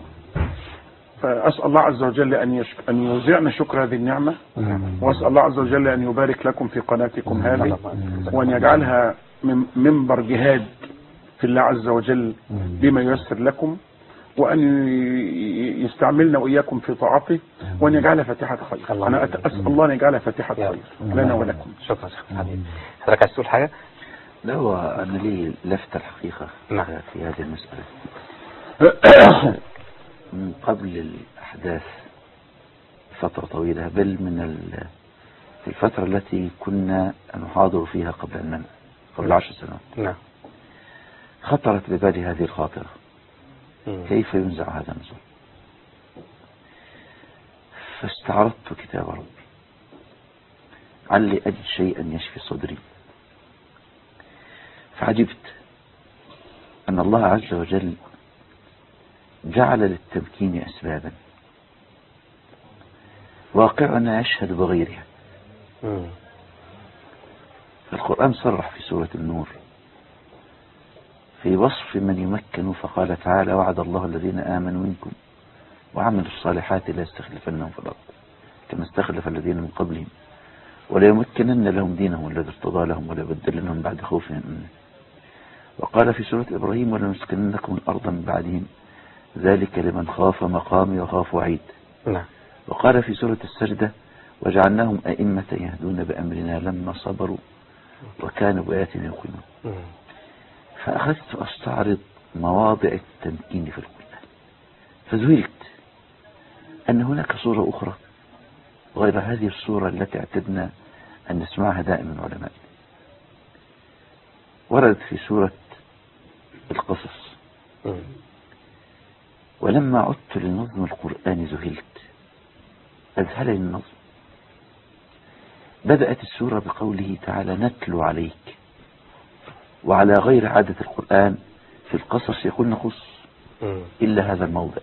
فاسال الله عز وجل ان يوزعنا شكر هذه النعمه، واسال الله عز وجل ان يبارك لكم في قناتكم هذه، وان يجعلها منبر جهاد في الله عز وجل بما ييسر لكم، وأن يستعملنا وإياكم في طاعته، وأن يجعلها فاتحة خير. أنا أسأل الله أن يجعلها فاتحة خير لنا ولكم. شكرا شيخ حبيبي. حضرتك عايز تقول حاجة؟ لا، هو أنا لي لفتة الحقيقة في هذه المسألة. من قبل الأحداث فترة طويلة، بل في الفترة التي كنا نحاضر فيها قبل 10 سنوات. نعم. خطرت ببالي هذه الخاطرة، كيف ينزع هذا النزول؟ فاستعرضت كتاب ربي علي أجد شيئا يشفي صدري، فعجبت أن الله عز وجل جعل للتمكين أسبابا واقعنا يشهد بغيرها. القرآن صرح في سورة النور في وصف من يمكن، فقال تعالى: وعد الله الذين آمنوا منكم وعملوا الصالحات لا يستخلفنهم في الأرض كما استخلف الذين من قبلهم وليمكنن لهم دينهم الذي ارتضى لهم وليبدلنهم بعد خوفهم أمنا. وقال في سورة إبراهيم: ولنسكننكم الأرض من بعدهم ذلك لمن خاف مقامي وخاف وعيد. وقال في سورة السجدة: وجعلناهم أئمة يهدون بأمرنا لما صبروا وكانوا بآياتنا يوقنون. فأخذت أستعرض مواضع التمكين في القرآن، فذهلت أن هناك صورة أخرى غير هذه الصورة التي اعتدنا أن نسمعها دائما علماء. وردت في سورة القصص: ولما عدت لنظم القرآن ذهلت. أذهلني النظم. بدأت السورة بقوله تعالى: نتلو عليك. وعلى غير عادة القرآن في القصص يقول نقص، إلا هذا الموضع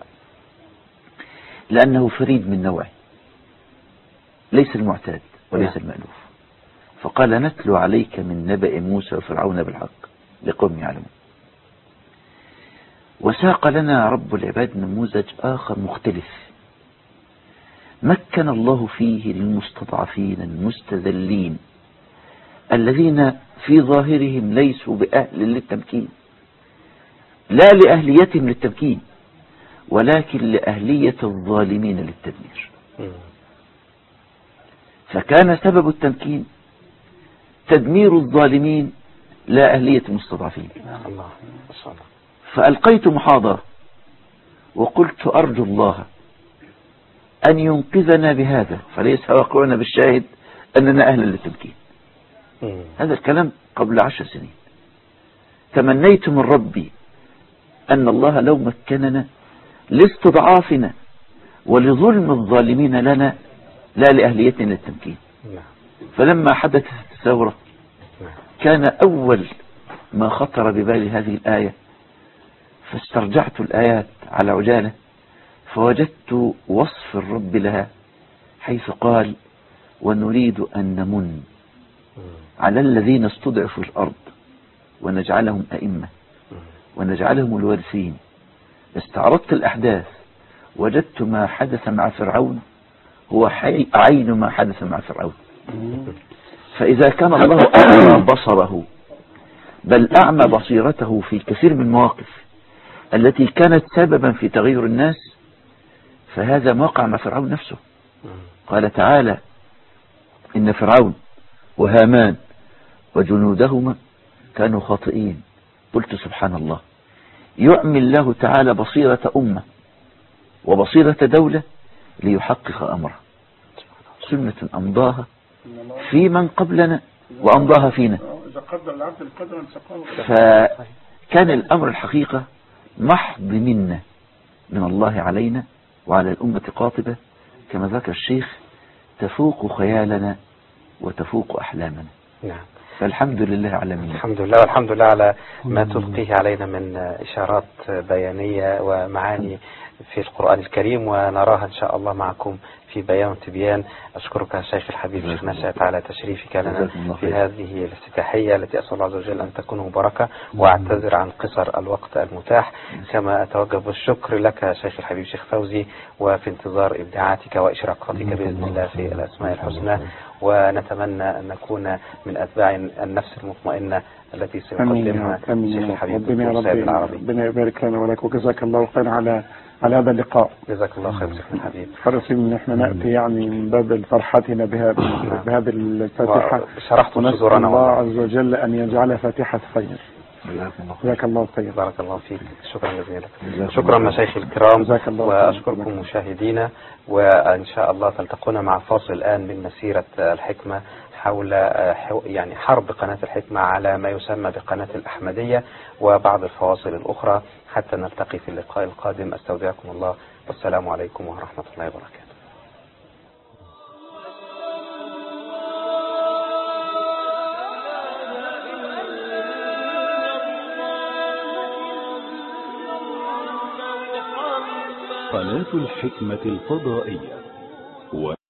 لأنه فريد من نوعه، ليس المعتاد وليس المألوف. فقال: نتلو عليك من نبأ موسى وفرعون بالحق لقوم يعلمون. وساق لنا رب العباد نموذج آخر مختلف مكن الله فيه للمستضعفين المستذلين الذين في ظاهرهم ليسوا بأهل للتمكين، لا لأهليتهم للتمكين ولكن لأهلية الظالمين للتدمير. فكان سبب التمكين تدمير الظالمين لا أهلية المستضعفين. فألقيت محاضرة وقلت: أرجو الله أن ينقذنا بهذا، فليس واقعنا بالشاهد أننا أهلا للتمكين. هذا الكلام قبل 10 سنين. تمنيت من ربي أن الله لو مكننا لاستضعافنا ولظلم الظالمين لنا لا لأهليتنا للتمكين. فلما حدثت الثورة كان أول ما خطر ببالي هذه الآية، فاسترجعت الآيات على عجالة فوجدت وصف الرب لها حيث قال: ونريد أن نمن على الذين استضعفوا في الأرض ونجعلهم أئمة ونجعلهم الوارثين. استعرضت الأحداث وجدت ما حدث مع فرعون هو عين ما حدث مع فرعون. فإذا كان الله أعمى بصره بل أعمى بصيرته في كثير من المواقف التي كانت سببا في تغير الناس، فهذا ما وقع مع فرعون نفسه. قال تعالى: إن فرعون وهامان وجنودهما كانوا خاطئين. قلت: سبحان الله، يعمي الله تعالى بصيرة أمة وبصيرة دولة ليحقق أمره. سنة أمضاها في من قبلنا وأمضاها فينا. فكان الأمر الحقيقة محض منا من الله علينا وعلى الأمة قاطبة كما ذكر الشيخ تفوق خيالنا وتفوق أحلامنا. نعم. فالحمد لله على منه. الحمد لله، والحمد لله على ما تلقيه علينا من إشارات بيانية ومعاني في القرآن الكريم، ونراها إن شاء الله معكم في بيان تبيان. أشكرك يا شيخ الحبيب شيخ نشأت على تشريفك لنا في هذه الافتتاحية التي أسأل الله عز وجل أن تكون مباركة، وأعتذر عن قصر الوقت المتاح. كما أتوجه بالشكر لك يا شيخ الحبيب شيخ فوزي، وفي انتظار إبداعاتك وإشراقاتك بإذن الله في الأسماء الحسنى، ونتمنى أن نكون من أتباع النفس المطمئنة التي سيقدمها شيخ الحبيب سيد العربي. ربنا يبارك لنا ولك، وجزاك الله خير على هذا اللقاء. جزاك الله خير شيخ الحبيب. حرص ان احنا نأتي يعني من باب فرحتنا بهذه الفاتحة، شرحت ونسأل الله عز وجل ان يجعلها فاتحة خير. جزاك الله خير. بارك الله فيك. شكرا جزيلا. شكرا مشايخ الكرام، واشكركم مشاهدينا، وان شاء الله تلتقون مع فاصل الان من مسيرة الحكمة حول يعني حرب قناة الحكمة على ما يسمى بقناة الأحمدية، وبعض الفواصل الأخرى حتى نلتقي في اللقاء القادم. أستودعكم الله، والسلام عليكم ورحمة الله وبركاته. قناة الحكمة الفضائية.